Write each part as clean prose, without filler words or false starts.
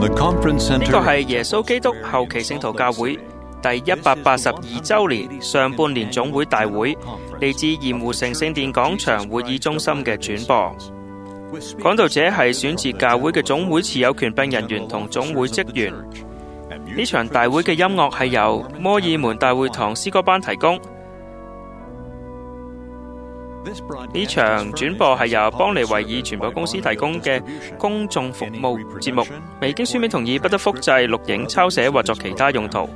個係耶穌基督後期聖徒教會第182週年上半年總會大會，嚟自鹽湖城聖殿廣場會議中心嘅轉播。講道者係選自教會嘅總會持有權柄人員同總會職員。呢場大會嘅音樂係由摩爾門大會堂詩歌班提供。呢場轉播係由邦尼維爾傳播公司提供嘅公眾服務節目，未經書面同意不得複製、錄影、抄寫或作其他用途。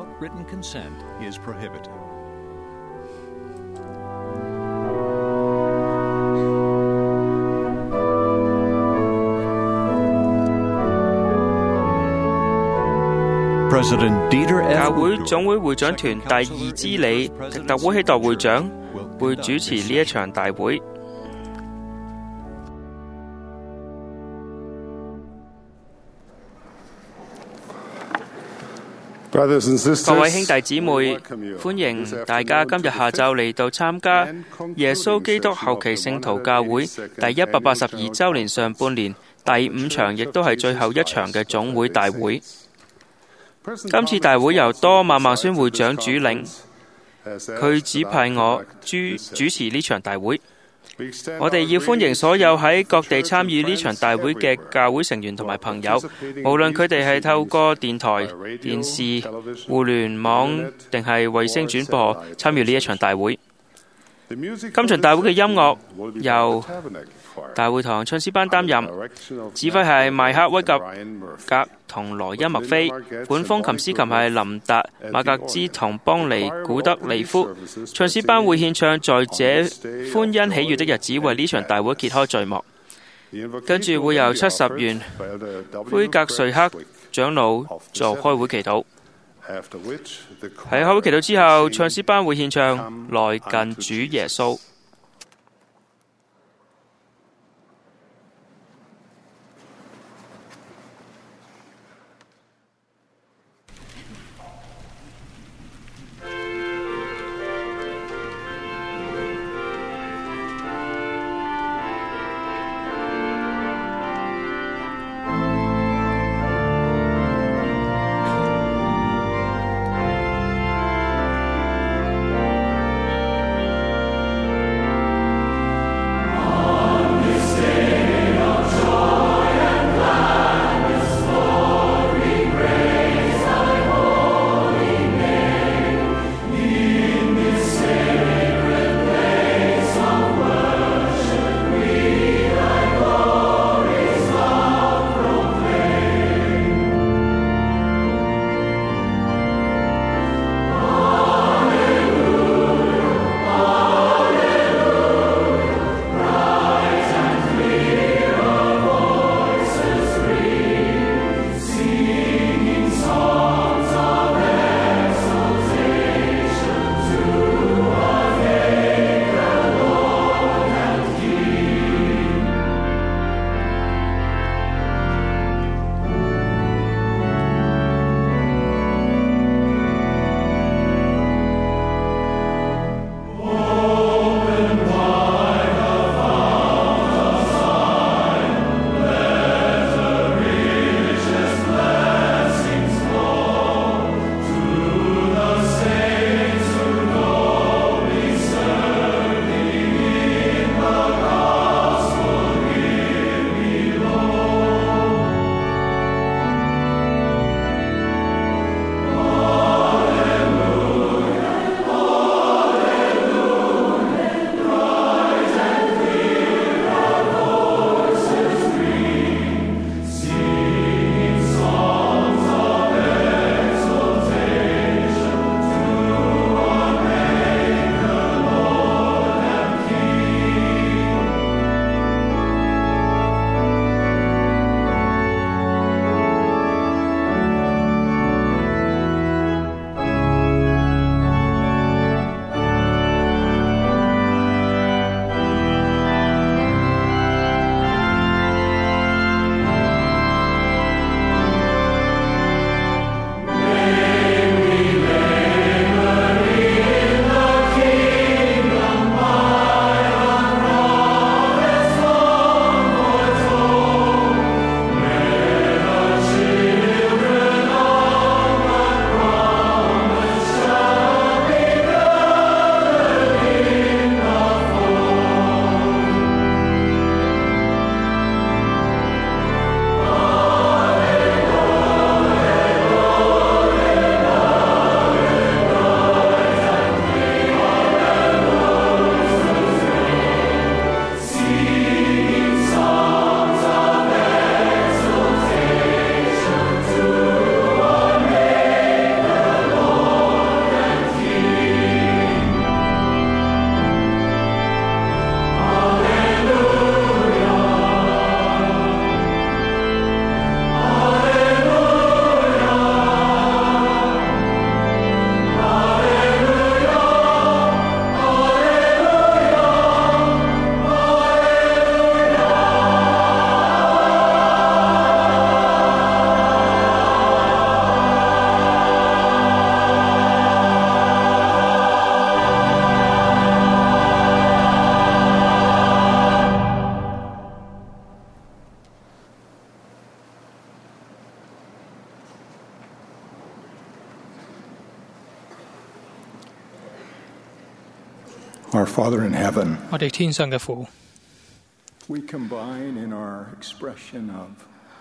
教會總會會長團第二支理迪特烏希代會長會主持呢一場大會。各位兄弟姊妹，歡迎大家今日下晝嚟到參加耶穌基督後期聖徒教會第182週年上半年第5場，亦都係最後一場嘅總會大會。今次大會由多馬孟孫會長主領，佢指派我主持呢場大會。我哋要歡迎所有喺各地參與呢場大會嘅教會成員同埋朋友，無論佢哋係透過電台、電視、互聯網定係衛星轉播參與呢一場大會。今場大會嘅音樂由大會堂唱詩班擔任，指揮係邁克威格同羅恩麥菲，管風琴司琴係林達馬格茲同邦尼古德尼夫。唱詩班會獻唱在這歡欣喜悅的日子，為呢場大會揭開序幕。跟住會由70元灰格瑞克長老做開會祈禱。喺開會祈禱之後，唱詩班會獻唱來近主耶穌。 Our Father in heaven, 我哋天上嘅父， we combine in our expression of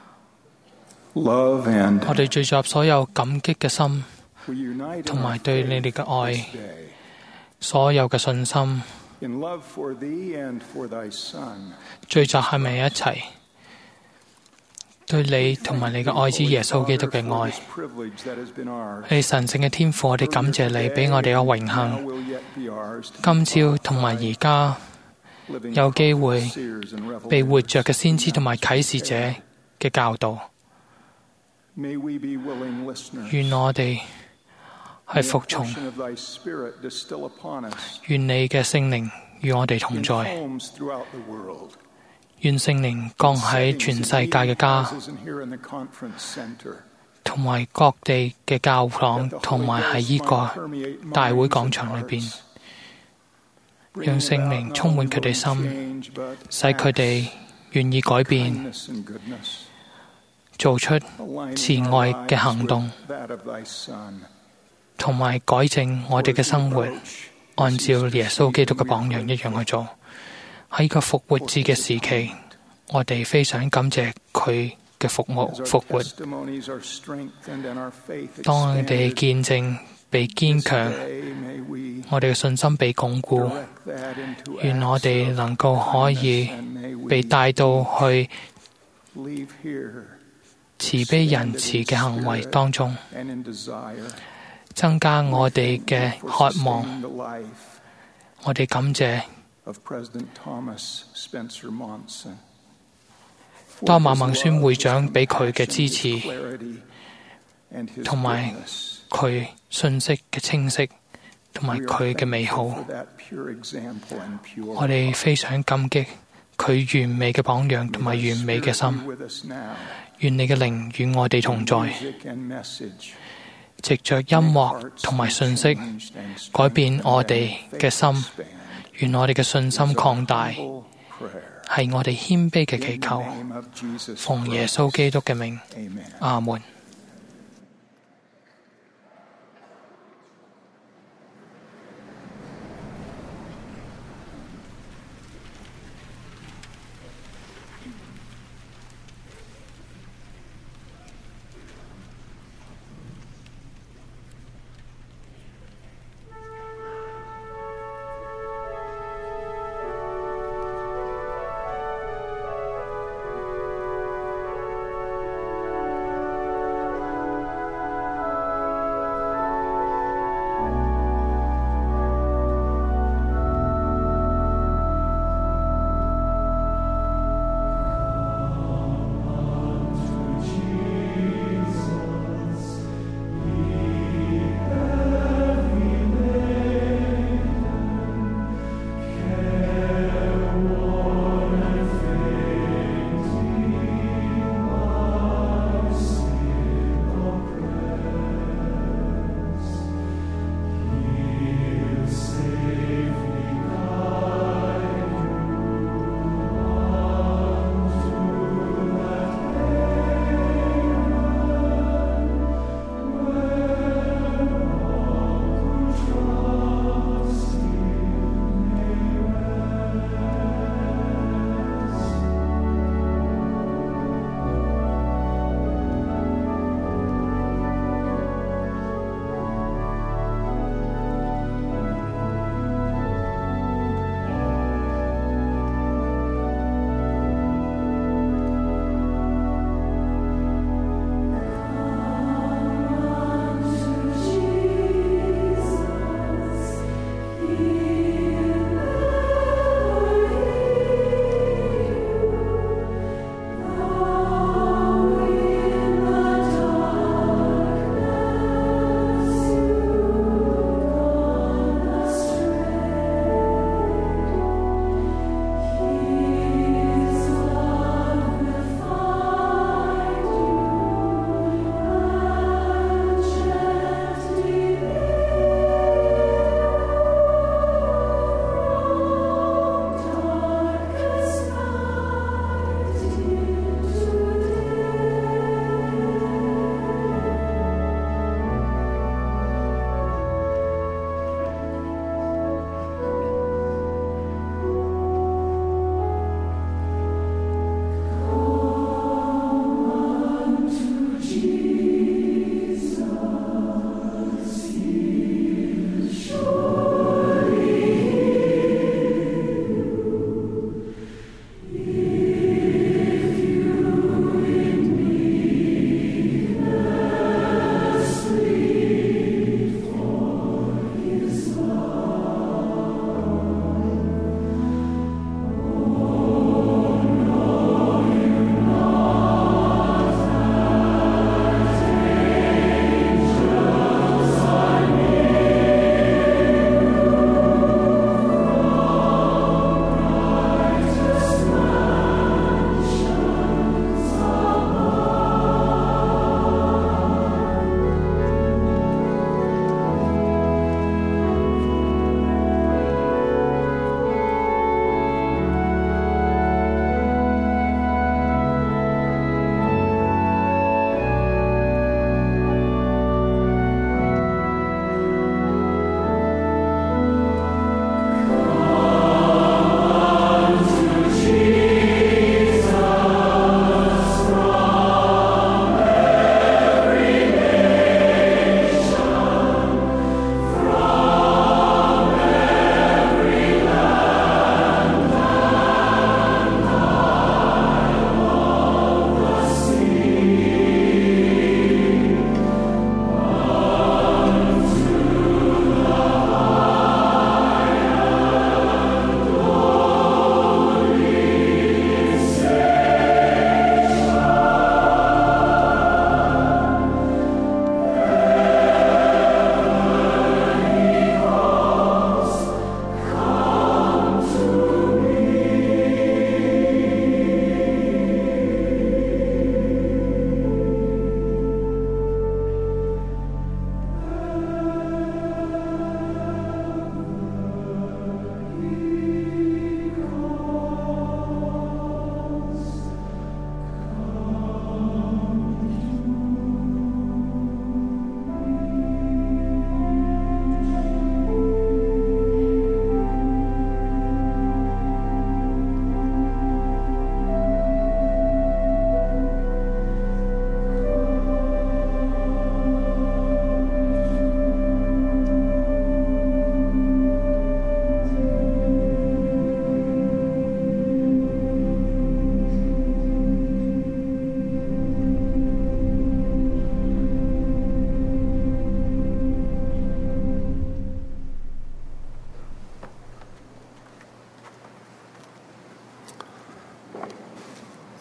love and 我哋聚集所有感激嘅心， we unite 同 in 埋 our 對你 faith 哋嘅愛， this day 所有嘅信心， in love for thee and for thy Son. 聚集喺埋一齊，對你同埋你嘅愛子耶穌基督嘅愛。 This privilege that has been ours. 你神聖嘅天父，我哋感謝你俾我哋有榮 Now 幸， will yet be ours to 今朝同埋而家 living 有機會 seers and 被活着 revelators. 嘅先知同埋啟示者嘅教導。 May we be willing listeners. 願我哋係服從， Portion of thy Spirit distill upon us 願你嘅聖靈與我哋同 in 在， homes throughout the world. 願聖靈降喺全世界嘅家， Houses and here in the conference center. 同埋各地嘅教堂，同埋喺呢個大會廣場裏邊，讓聖靈充滿佢哋心，使佢哋願意改變，做出慈愛嘅行動，同埋改正我哋嘅生活，按照耶穌基督嘅榜樣一樣去做。喺個復活節嘅時期，我哋非常感謝佢嘅復活。當我哋見證被堅強，我哋嘅信心被鞏固，願我哋能夠可以被帶到去慈悲仁慈嘅行為當中，增加我哋嘅渴望。我哋感謝多馬孟孫會長俾佢嘅支持，同埋佢信息嘅清晰，同埋佢嘅美好。我哋非常感激佢完美嘅榜樣同埋完美嘅心。願你嘅靈與我哋同在，藉着音樂同埋信息改變我哋嘅心。願我哋嘅信心擴大，係我哋謙卑嘅祈求，奉耶穌基督嘅名，阿門。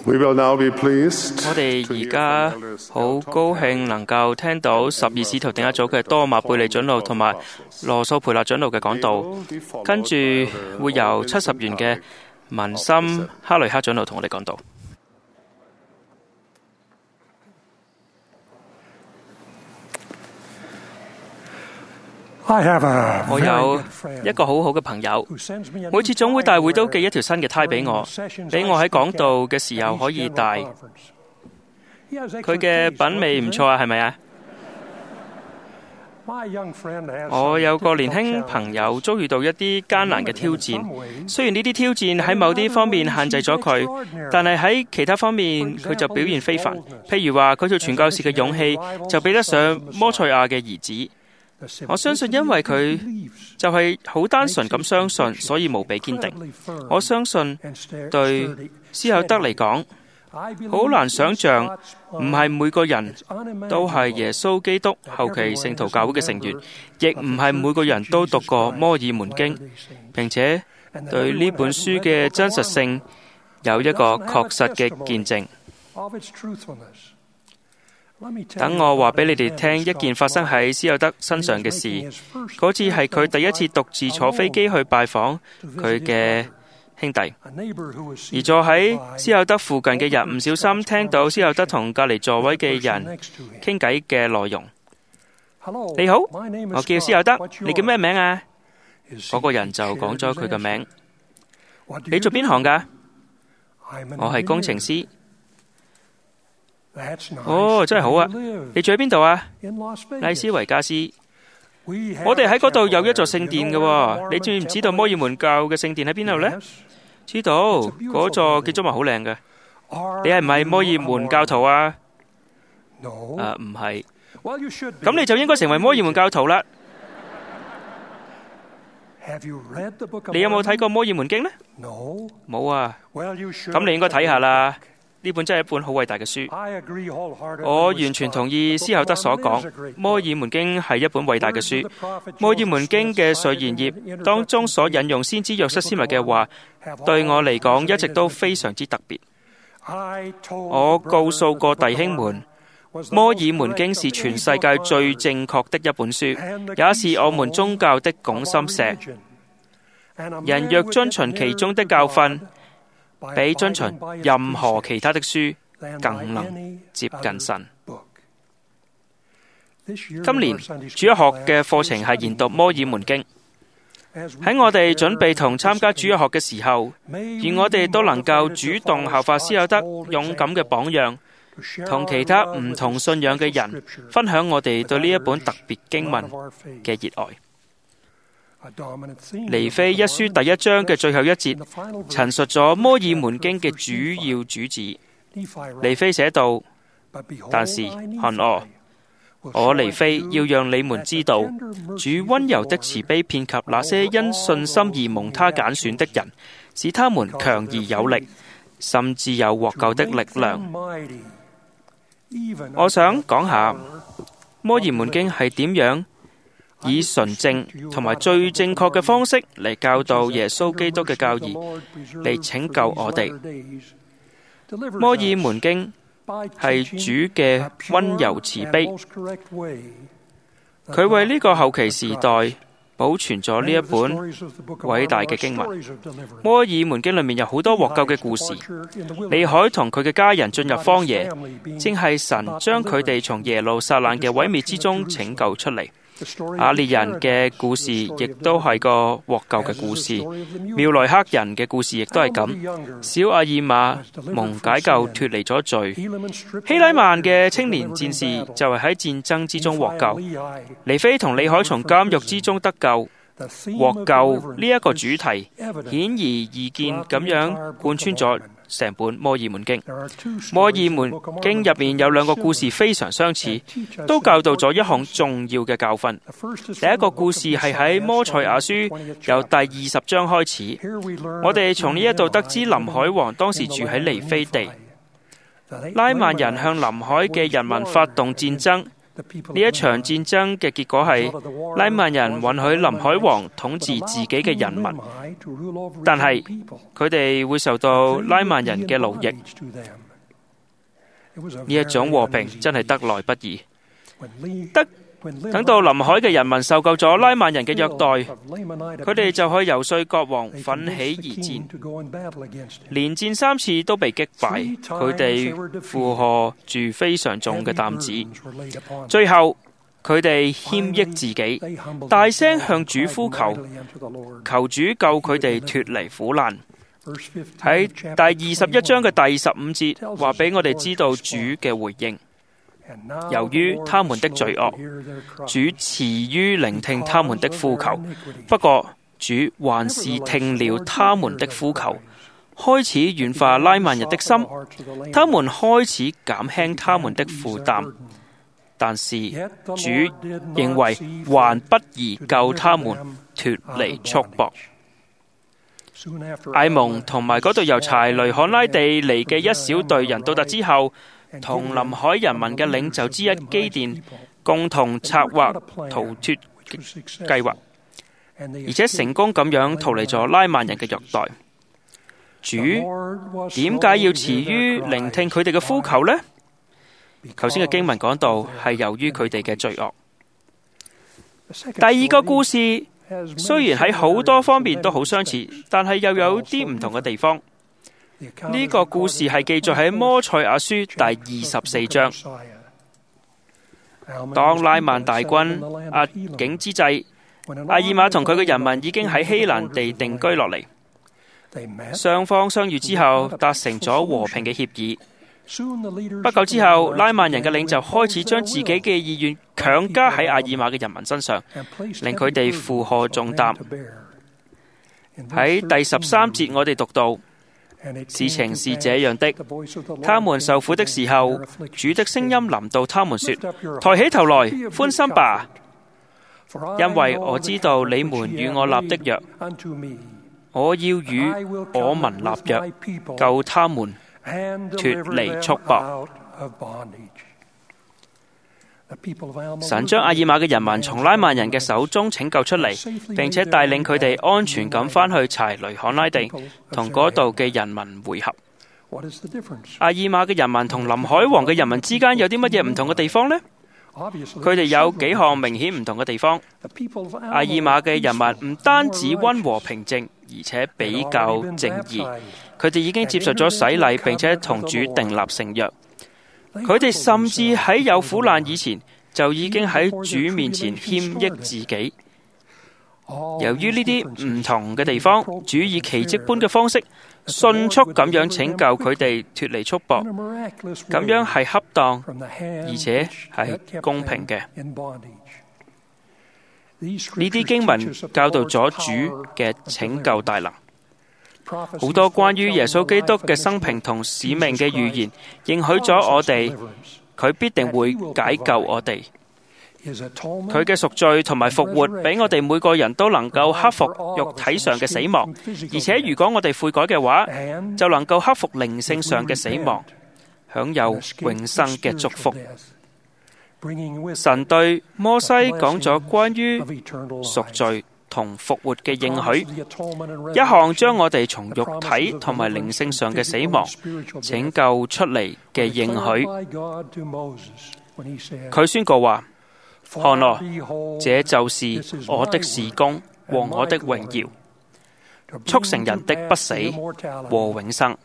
我哋而家好高興能夠聽到十二使徒第一組嘅多馬貝利長老同埋羅素培納長老嘅講道，跟住會由70元嘅文森哈雷克長老同我哋講道。我有一個好好嘅朋友，每次總會大會都寄一條新嘅呔俾我喺講道嘅時候可以戴。佢嘅品味唔錯啊，係咪啊？我有個年輕朋友遭遇到一啲艱難嘅挑戰，雖然呢啲挑戰喺某啲方面限制咗佢，但係喺其他方面佢就表現非凡。譬如話佢做傳教士嘅勇氣就比得上摩賽亞嘅兒子。我相信因為佢就係好單純咁相信，所以無比堅定。我相信對斯考德嚟講，好難想像唔係每個人都係耶穌基督後期聖徒教會嘅成員，亦唔係每個人都讀過摩爾門經，並且對呢本書嘅真實性有一個確實嘅見證。等我話俾你哋聽一件發生喺斯考德身上嘅事。嗰次係佢第一次獨自坐飛機去拜訪佢嘅兄弟，而坐喺斯考德附近嘅人唔小心聽到斯考德同隔離座位嘅人傾偈嘅內容。你好，我叫斯考德，你叫咩名啊？嗰個人就講咗佢嘅名。你做邊行㗎？我係工程師。哦，真係好啊！你住喺邊度啊？拉斯維加斯。我哋喺嗰度有一座聖殿嘅，你知唔知道摩爾門教嘅聖殿喺邊度呢？知道，嗰座建築物好靚嘅。你係唔係摩爾門教徒啊？唔係。咁你就應該成為摩爾門教徒啦。你有冇睇過摩爾門經呢？冇啊。咁你應該睇下啦。呢本真係一本好偉大嘅書。我完全同意斯考德所講，摩爾門經係一本偉大嘅書。摩爾門經嘅序言頁當中所引用先知約瑟斯密嘅話，對我嚟講一直都非常之特別。我告訴過弟兄們，摩爾門經是全世界最正確的一本書，也是我們宗教的拱心石。人若遵循其中的教訓，比遵循任何其他的書更能接近神。今年主日學嘅課程係研讀摩爾門經。喺我哋準備同參加主日學嘅時候，願我哋都能夠主動效法斯考德勇敢嘅榜樣，同其他唔同信仰嘅人分享我哋對呢一本特別經文嘅熱愛。尼非一書第一章嘅最後一節陳述咗摩爾門經嘅主要主旨。尼非寫道：但是看我尼非要讓你們知道，主溫柔的慈悲遍及那些因信心而蒙他揀選的人，使他們強而有力，甚至有獲救的力量。我想講下摩爾門經係點樣以純正同埋最正確嘅方式嚟教導耶穌基督嘅教義，嚟拯救我哋。摩爾門經係主嘅溫柔慈悲，佢為呢個後期時代保存咗呢一本偉大嘅經文。摩爾門經裏面有好多獲救嘅故事。利海同佢嘅家人進入荒野，正係神將佢哋從耶路撒冷嘅毀滅之中拯救出嚟。亞列人嘅故事亦都係個獲救嘅故事，妙萊克人嘅故事亦都係咁。小阿爾瑪蒙解救脫離咗罪，希拉曼嘅青年戰士就係喺戰爭之中獲救，尼非同利海從監獄之中得救。獲救呢一個主題顯而易見咁樣貫穿咗成本摩爾門經。摩爾門經入面有兩個故事非常相似，都教導咗一項重要嘅教訓。第一個故事係喺摩賽亞書由第20章開始，我哋從呢一度得知臨海王當時住喺尼非地，拉曼人向臨海嘅人民發動戰爭， 呢一場戰爭嘅結果係拉曼人允許林海王統治自己嘅人民，但係佢哋會受到拉曼人嘅奴役。呢一種和平真係得來不易。等到臨海嘅人民受夠咗拉曼人嘅虐待，佢哋就去遊說國王奮起而戰，連戰3次都被擊敗。佢哋負荷住非常重嘅擔子，最後佢哋謙抑自己，大聲向主呼求，求主救佢哋脫離苦難。喺第21章嘅第15節話俾我哋知道主嘅回應。由於他們的罪惡，主遲於聆聽他們的呼求，不過主還是聽了他們的呼求，開始軟化拉曼人的心，他們開始減輕他們的負擔，但是主認為還不宜救他們脫離束縛。艾蒙同埋嗰度由柴雷罕拉地嚟嘅一小隊人到達之後，同臨海人民嘅領袖之一基甸共同策劃逃脫計劃，而且成功咁樣逃離咗拉曼人嘅虐待。主點解要遲於聆聽佢哋嘅呼求呢？頭先嘅經文講到係由於佢哋嘅罪惡。第二個故事雖然喺好多方面都好相似，但係又有啲唔同嘅地方。呢個故事係記載喺摩賽亞書第24章。當拉曼大軍壓境之際，阿爾瑪同佢嘅人民已經喺希蘭地定居落嚟。雙方相遇之後達成咗和平嘅協議。不久之後，拉曼人嘅領袖開始將自己嘅意願強加喺阿爾瑪嘅人民身上，令佢哋負荷重擔。喺第13節我哋讀到，事情是這樣的，他們受苦的時候，主的聲音臨到他們說，抬起頭來，歡心吧，因為我知道你們與我立的約，我要與我民立約，救他們脫離束縛。神將阿爾瑪嘅人民從拉曼人嘅手中拯救出嚟，並且帶領佢哋安全咁返去柴雷罕拉地，同嗰度嘅人民會合。阿爾瑪嘅人民同臨海王嘅人民之間有啲乜嘢唔同嘅地方呢？佢哋有幾項明顯唔同嘅地方。阿爾瑪嘅人民唔單止溫和平靜，而且比較正義。佢哋已經接受咗洗禮，並且同主訂立聖約。佢哋甚至喺有苦難以前就已經喺主面前謙抑自己。由於呢啲唔同嘅地方，主以奇蹟般嘅方式迅速咁樣拯救佢哋脫離束縛，咁樣係恰當而且係公平嘅。呢啲經文教導咗主嘅拯救大能。好多關於耶穌基督嘅生平同使命嘅預言，應許咗我哋，佢必定會解救我哋。佢嘅贖罪同埋復活，俾我哋每個人都能夠克服肉體上嘅死亡，而且如果我哋悔改嘅話，就能夠克服靈性上嘅死亡，享有永生嘅祝福。神對摩西講咗關於贖罪同復活嘅應許，一項將我哋從肉體同埋靈性上嘅死亡拯救出嚟嘅應許。佢宣告話：看哪，這就是我的事工和我的榮耀，促成人的不死和永生。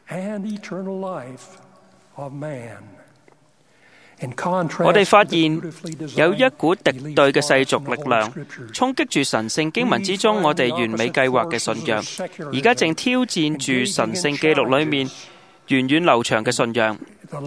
我哋發現有一股敵對嘅世俗力量衝擊住神聖經文之中我哋完美計劃嘅信仰，而家正挑戰住神聖記錄裏面源遠流長嘅信仰。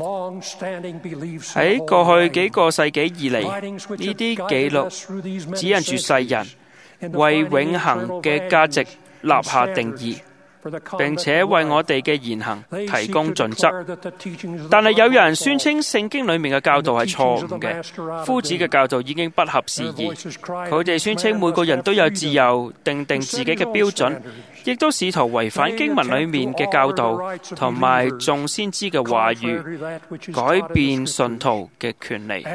喺過去幾個世紀以嚟，呢啲記錄指引住世人為永恆嘅價值立下定義。 並且為我哋嘅言行提供準則。但係有人宣稱聖經裏面嘅教導係錯誤嘅，夫子嘅教導已經不合時宜。佢哋宣稱每個人都有自由定自己嘅標準，亦都試圖違反經文裏面嘅教導同埋眾先知嘅話語，改變信徒嘅權利。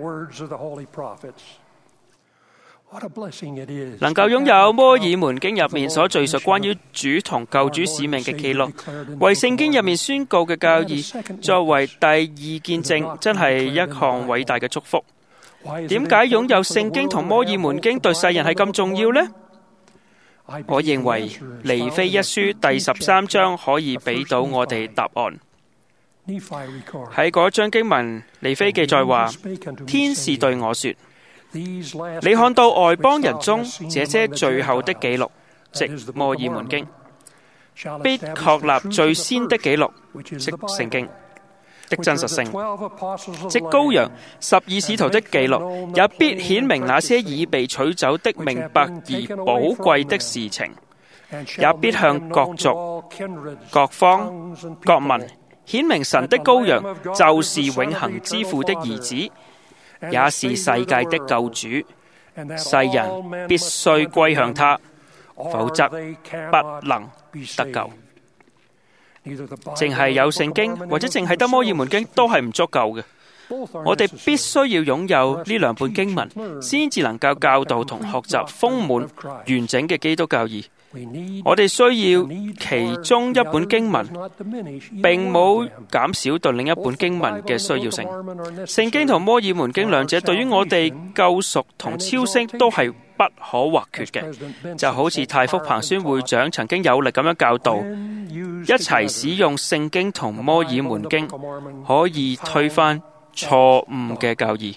能夠擁有摩爾門經入面所敘述關於主同救主使命嘅記錄，為聖經入面宣告嘅教義作為第二見證，真係一項偉大嘅祝福。點解擁有聖經同摩爾門經對世人係咁重要呢？我認為尼非一書第13章可以俾到我哋答案。喺嗰章經文，尼非記載話：天使對我說，你看到外邦人中這些最後的記錄，即摩爾門經，必確立最先的記錄，即聖經的真實性，即羔羊12使徒的記錄，也必顯明那些已被取走的明白而寶貴的事情，也必向各族、各方、各民顯明神的羔羊就是永恆之父的兒子，也是世界的救主，世人必須歸向他，否則不能得救。淨係有聖經或者淨係得摩爾門經都係唔足夠嘅，我哋必須要擁有呢兩本經文，先至能夠教導同學習豐滿完整嘅基督教義。我哋需要其中一本經文，並冇減少對另一本經文嘅需要性。聖經同摩爾門經兩者對於我哋救贖同超升都係不可或缺嘅，就好似太福彭宣會長曾經有力咁樣教導，一齊使用聖經同摩爾門經可以推翻錯誤嘅教義。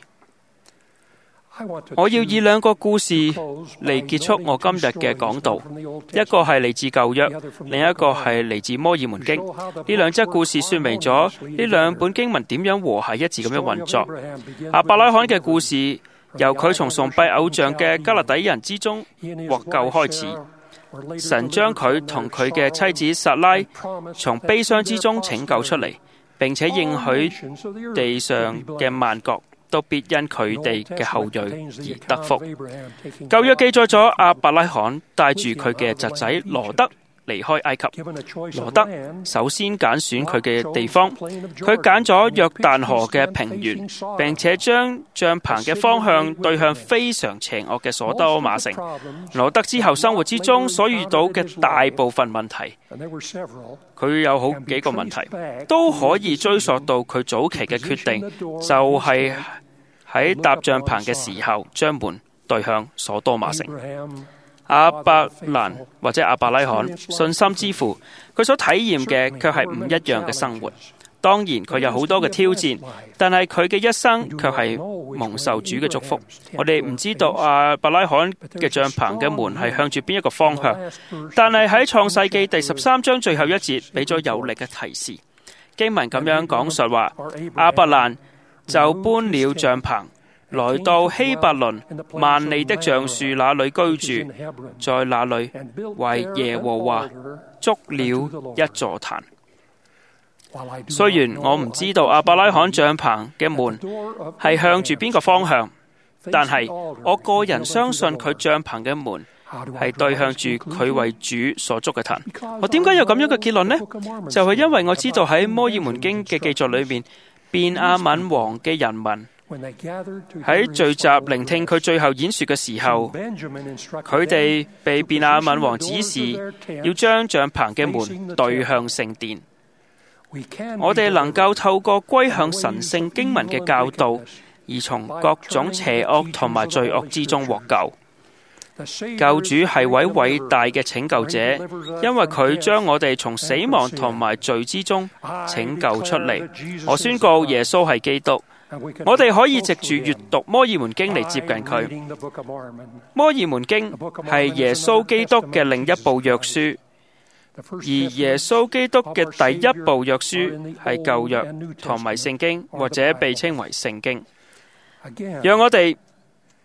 我要以兩個故事嚟結束我今日嘅講道，一個係嚟自舊約，另一個係嚟自摩爾門經。呢兩則故事說明咗呢兩本經文點樣和諧一致咁樣運作。亞伯拉罕嘅故事由佢從崇拜偶像嘅迦勒底人之中獲救開始，神將佢同佢嘅妻子撒拉從悲傷之中拯救出嚟，並且應許地上嘅萬國都必因佢哋嘅後裔而得福。舊約記載咗亞伯拉罕帶住佢嘅侄仔羅德離開埃及。羅德首先揀選佢嘅地方，佢揀咗約旦河嘅平原，並且將帳篷嘅方向對向非常邪惡嘅所多瑪城。羅德之後生活之中所遇到嘅大部分問題，佢有好幾個問題，都可以追溯到佢早期嘅決定，就係喺搭帳篷嘅時候將門對向所多瑪城。亞伯蘭或者亞伯拉罕信心之父，佢所體驗嘅卻係唔一樣嘅生活。當然佢有好多嘅挑戰，但係佢嘅一生卻係蒙受主嘅祝福。我哋唔知道亞伯拉罕嘅帳篷嘅門係向住邊一個方向，但係喺創世記第13章最後一節俾咗有力嘅提示。經文咁樣講述話，亞伯蘭就搬了帳篷，來到希伯倫萬利的橡樹那裏居住，在那裏為耶和華築了一座壇。雖然我唔知道亞伯拉罕帳篷嘅門係向住邊個方向，但係我個人相信佢帳篷嘅門係對向住佢為主所築嘅壇。我點解有咁樣嘅結論呢？就係因為我知道喺摩爾門經嘅記載裏面，便雅憫王嘅人民喺聚集聆聽佢最後演說嘅時候，佢哋被便雅憫王指示要將帳篷嘅門對向聖殿。我哋能夠透過歸向神聖經文嘅教導，而從各種邪惡同埋罪惡之中獲救。救主係位偉大嘅拯救者，因為佢將我哋從死亡同埋罪之中拯救出嚟。我宣告耶穌係基督。我哋可以藉住閱讀摩爾門經嚟接近佢。摩爾門經係耶穌基督嘅另一部約書，而耶穌基督嘅第一部約書係舊約同埋聖經，或者被稱為聖經。讓我哋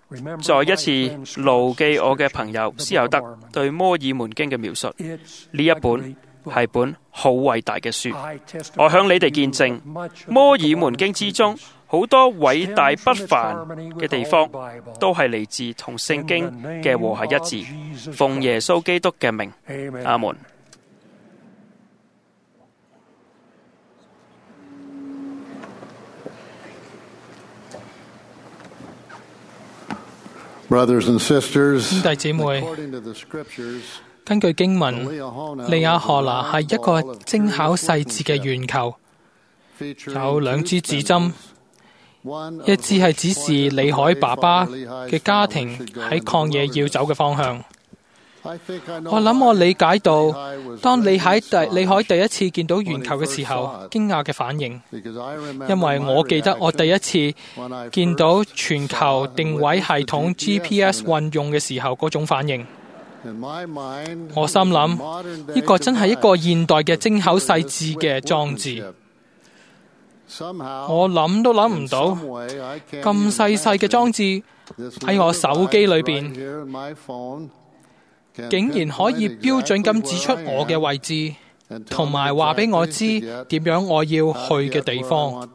再一次牢記我嘅朋友斯尤德對摩爾門經嘅描述，呢一本係本好偉大嘅書。我向你哋見證，摩爾門經之中好多偉大不凡嘅地方，都係嚟自同聖經嘅和合一致。奉耶穌基督嘅名，阿門。 兄弟姊妹，根據經文，利亞荷拿係一個精巧細緻嘅圓球，有兩支指針，一支係指示李海爸爸嘅家庭喺曠野要走嘅方向。我諗我理解到，當李海第一次見到圓球嘅時候，驚訝嘅反應，因為我記得我第一次見到全球定位系統 GPS 運用嘅時候嗰種反應。我心諗，呢個真係一個現代嘅精巧細緻嘅裝置。我諗都諗唔到，咁細細嘅裝置喺我手機裏邊，竟然可以標準咁指出我嘅位置，同埋話俾我知點樣我要去嘅地方。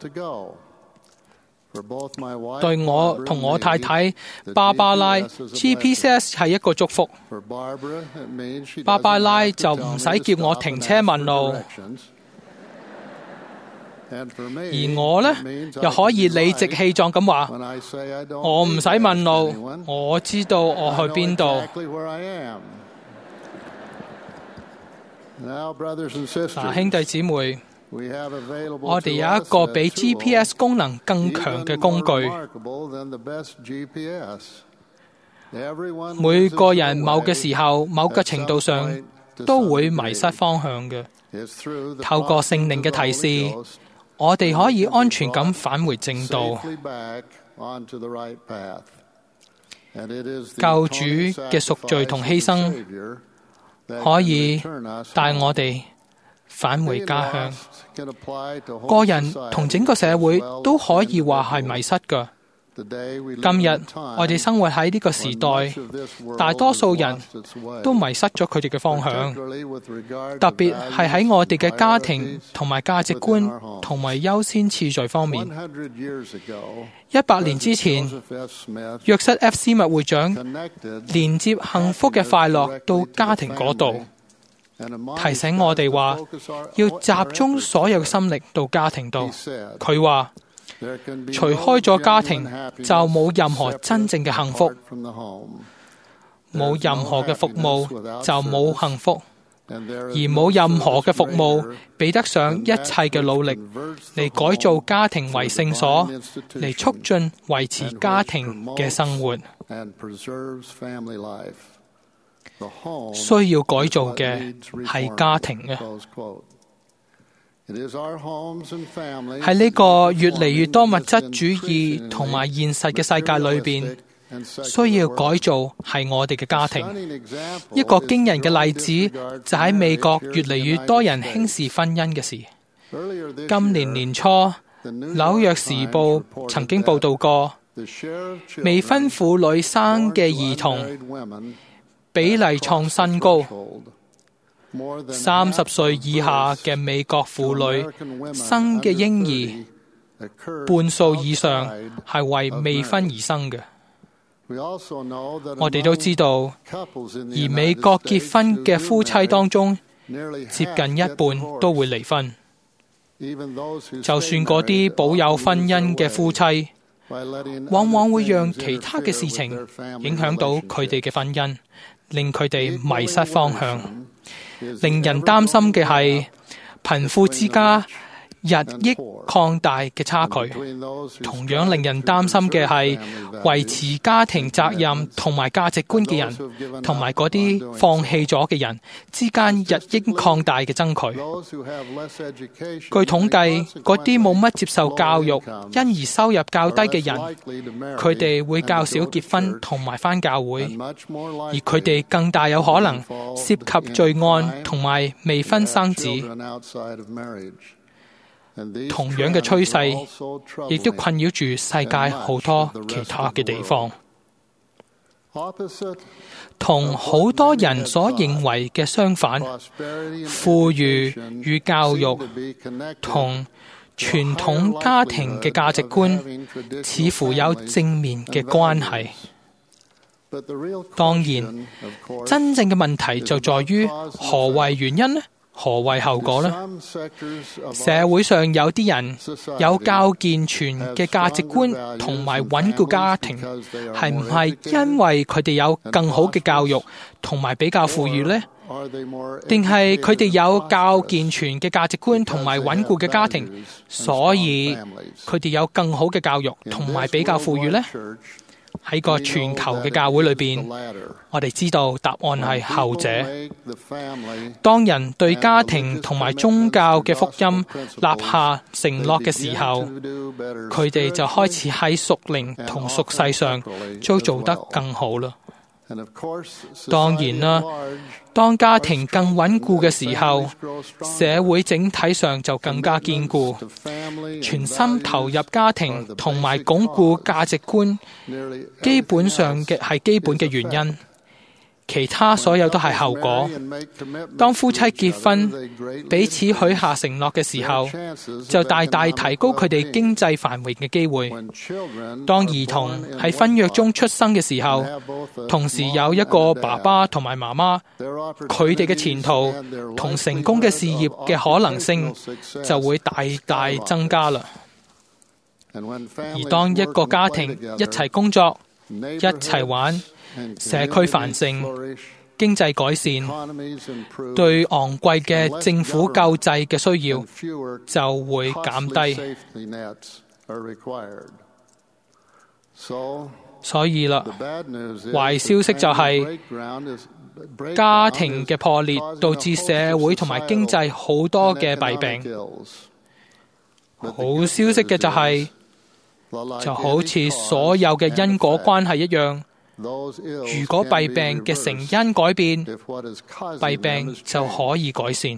對我同我太太芭芭拉 ，GPS 係一個祝福。芭芭拉就唔使叫我停車問路，而我呢，又可以理直氣壯咁話，我唔使問路，我知道我去邊度。兄弟姊妹，我哋有一個比 GPS 功能更強嘅工具。每個人某嘅時候、某個程度上都會迷失方向嘅。透過聖靈嘅提示，我哋可以安全咁返回正道。救主嘅贖罪同犧牲可以帶我哋返回家鄉。個人同整個社會都可以話係迷失㗎。今日我哋生活喺呢個時代，大多數人都迷失咗佢哋嘅方向，特別係喺我哋嘅家庭同埋價值觀同埋優先次序方面。100年之前，約瑟 F. 斯密會長連接幸福嘅快樂到家庭嗰度，提醒我哋話要集中所有嘅心力到家庭度。佢話，除開咗家庭，就冇任何真正嘅幸福，冇任何嘅服務就冇幸福，而冇任何嘅服務比得上一切嘅努力嚟改造家庭為聖所，嚟促進維持家庭嘅生活。需要改造嘅係家庭嘅。喺呢個越嚟越多物質主義同埋現實嘅世界裏邊，需要改造係我哋嘅家庭。一個驚人嘅例子就喺美國越嚟越多人輕視婚姻嘅事。今年年初，紐約時報曾經報道過，未婚婦女生嘅兒童比例創新高。30歲以下嘅美國婦女生嘅嬰兒，半數以上係為未婚而生嘅。我哋都知道，而美國結婚嘅夫妻當中，接近一半都會離婚。就算嗰啲保有婚姻嘅夫妻，往往會讓其他嘅事情影響到佢哋嘅婚姻，令佢哋迷失方向。令人擔心嘅係貧富之家日益擴大嘅差距，同樣令人擔心嘅係維持家庭責任同埋價值觀嘅人，同埋嗰啲放棄咗嘅人之間日益擴大嘅爭距。據統計，嗰啲冇乜接受教育，因而收入較低嘅人，佢哋會較少結婚同埋返教會，而佢哋更大有可能涉及罪案同埋未婚生子。同樣嘅趨勢亦都困擾住世界好多其他嘅地方。 同好多人所認為嘅相反，富裕與教育同傳統家庭嘅價值觀似乎有正面嘅關係。當然，真正嘅問題就在於何謂原因呢？何謂後果呢？社會上有啲人有較健全嘅價值觀同埋穩固家庭，係唔係因為佢哋有更好嘅教育同埋比較富裕呢？定係佢哋有較健全嘅價值觀同埋穩固嘅家庭，所以佢哋有更好嘅教育同埋比較富裕呢？喺個全球嘅教會裏邊，我哋知道答案係後者。當人對家庭同埋宗教嘅福音立下承諾嘅時候，佢哋就開始喺屬靈同屬世上都做得更好啦。當然啦，當家庭更穩固嘅時候，社會整體上就更加堅固。全心投入家庭同埋鞏固價值觀，基本上嘅係基本嘅原因，其他所有都係後果。當夫妻結婚，彼此許下承諾嘅時候，就大大提高佢哋經濟繁榮嘅機會。當兒童喺婚約中出生嘅時候，同時有一個爸爸同埋媽媽，佢哋嘅前途同成功嘅事業嘅可能性就會大大增加啦。而當一個家庭一齊工作、一齊玩，社區繁盛，經濟改善，對昂貴嘅政府救濟嘅需要就會減低。所以啦，壞消息就係家庭嘅破裂導致社會同埋經濟好多嘅弊病。好消息嘅就係，就好似所有嘅因果關係一樣，如果弊病嘅成因改變，弊病就可以改善。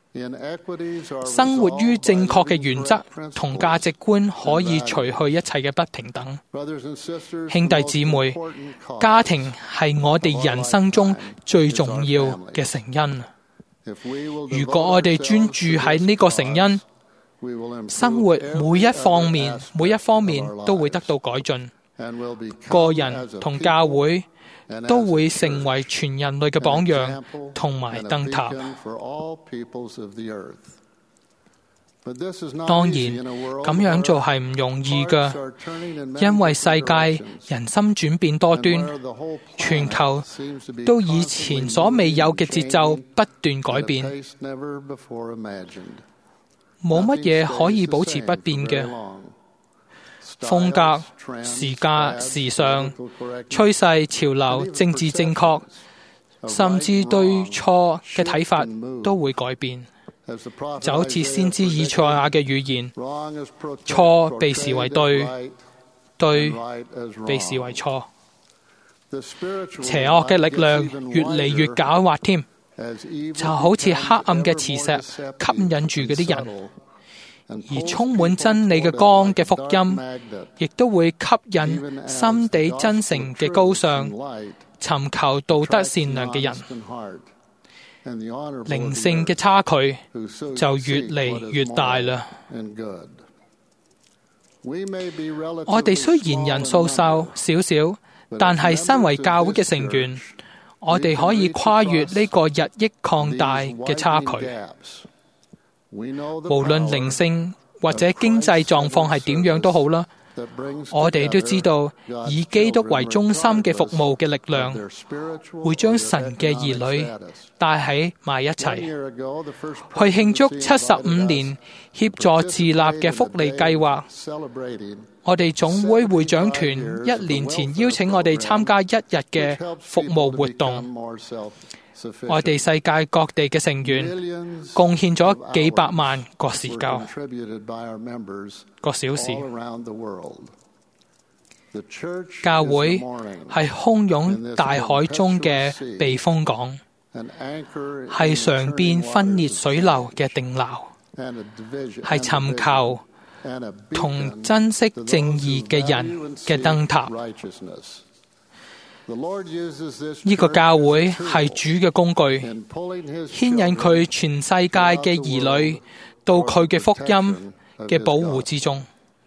生活於正確嘅原則同價值觀，可以除去一切嘅不平等。兄弟姊妹，家庭係我哋人生中最重要嘅成因。如果我哋專注喺呢個成因，生活每一方面都會得到改進，個人同教會都會成為全人類嘅榜樣同埋燈塔。當然，咁樣做係唔容易㗎，因為世界人心轉變多端，全球都以前所未有嘅節奏不斷改變，冇乜嘢可以保持不變嘅。風格、時尚、趨勢、潮流、政治正確，甚至對錯嘅睇法都會改變。就好似先知以賽亞嘅預言，錯被視為對，對被視為錯。邪惡嘅力量越嚟越狡猾添，就好似黑暗嘅磁石吸引住嗰啲人。而充滿真理嘅光嘅福音，亦都會吸引心地真誠嘅高尚、尋求道德善良嘅人。靈性嘅差距就越嚟越大啦。我哋雖然人數少少，但係身為教會嘅成員，我哋可以跨越呢個日益擴大嘅差距。無論靈性或者經濟狀況係點樣都好啦，我哋都知道以基督為中心嘅服務嘅力量，會將神嘅兒女帶喺埋一齊，去慶祝75年協助自立嘅福利計劃。我哋總會會長團1年前邀請我哋參加1日嘅服務活動。我哋世界各地嘅成員貢獻咗幾百萬個小時。教會係洶湧大海中嘅避風港，係常變分裂水流嘅定錨，係尋求同珍惜正義嘅人嘅燈塔。 呢個教會係主嘅工具，牽引佢全世界嘅兒女到佢嘅福音嘅保護之中。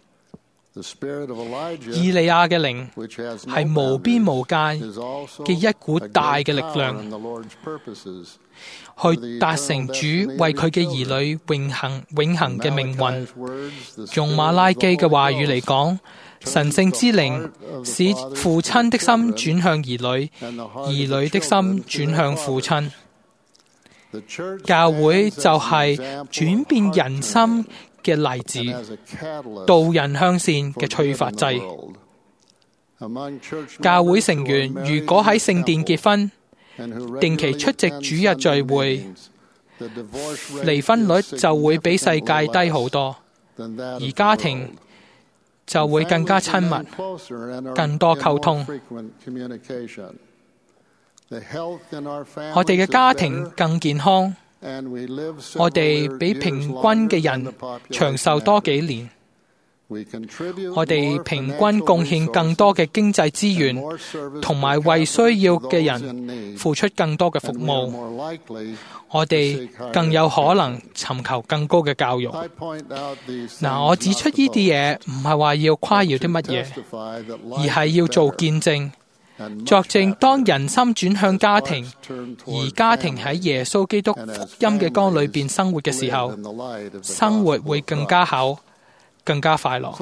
以利亞嘅靈係無邊無界嘅一股大嘅力量，去達成主為佢嘅兒女永恆嘅命運。用馬拉基嘅話語嚟講，神聖之靈使父親的心轉向兒女，兒女的心轉向父親。教會就係轉變人心嘅例子，導人向善嘅催化劑。教會成員如果喺聖殿結婚，定期出席主日聚會，離婚率就會比世界低好多，而家庭就會更加親密，更多溝通。我哋嘅家庭更健康，我哋比平均嘅人長壽多幾年。我哋平均貢獻更多嘅經濟資源，同埋為需要嘅人付出更多嘅服務。我哋更有可能尋求更高嘅教育。我指出呢啲嘢唔係話要誇耀啲乜嘢，而係要做見證，作證當人心轉向家庭，而家庭喺耶穌基督福音嘅光裏邊生活嘅時候，生活會更加好，更加快樂。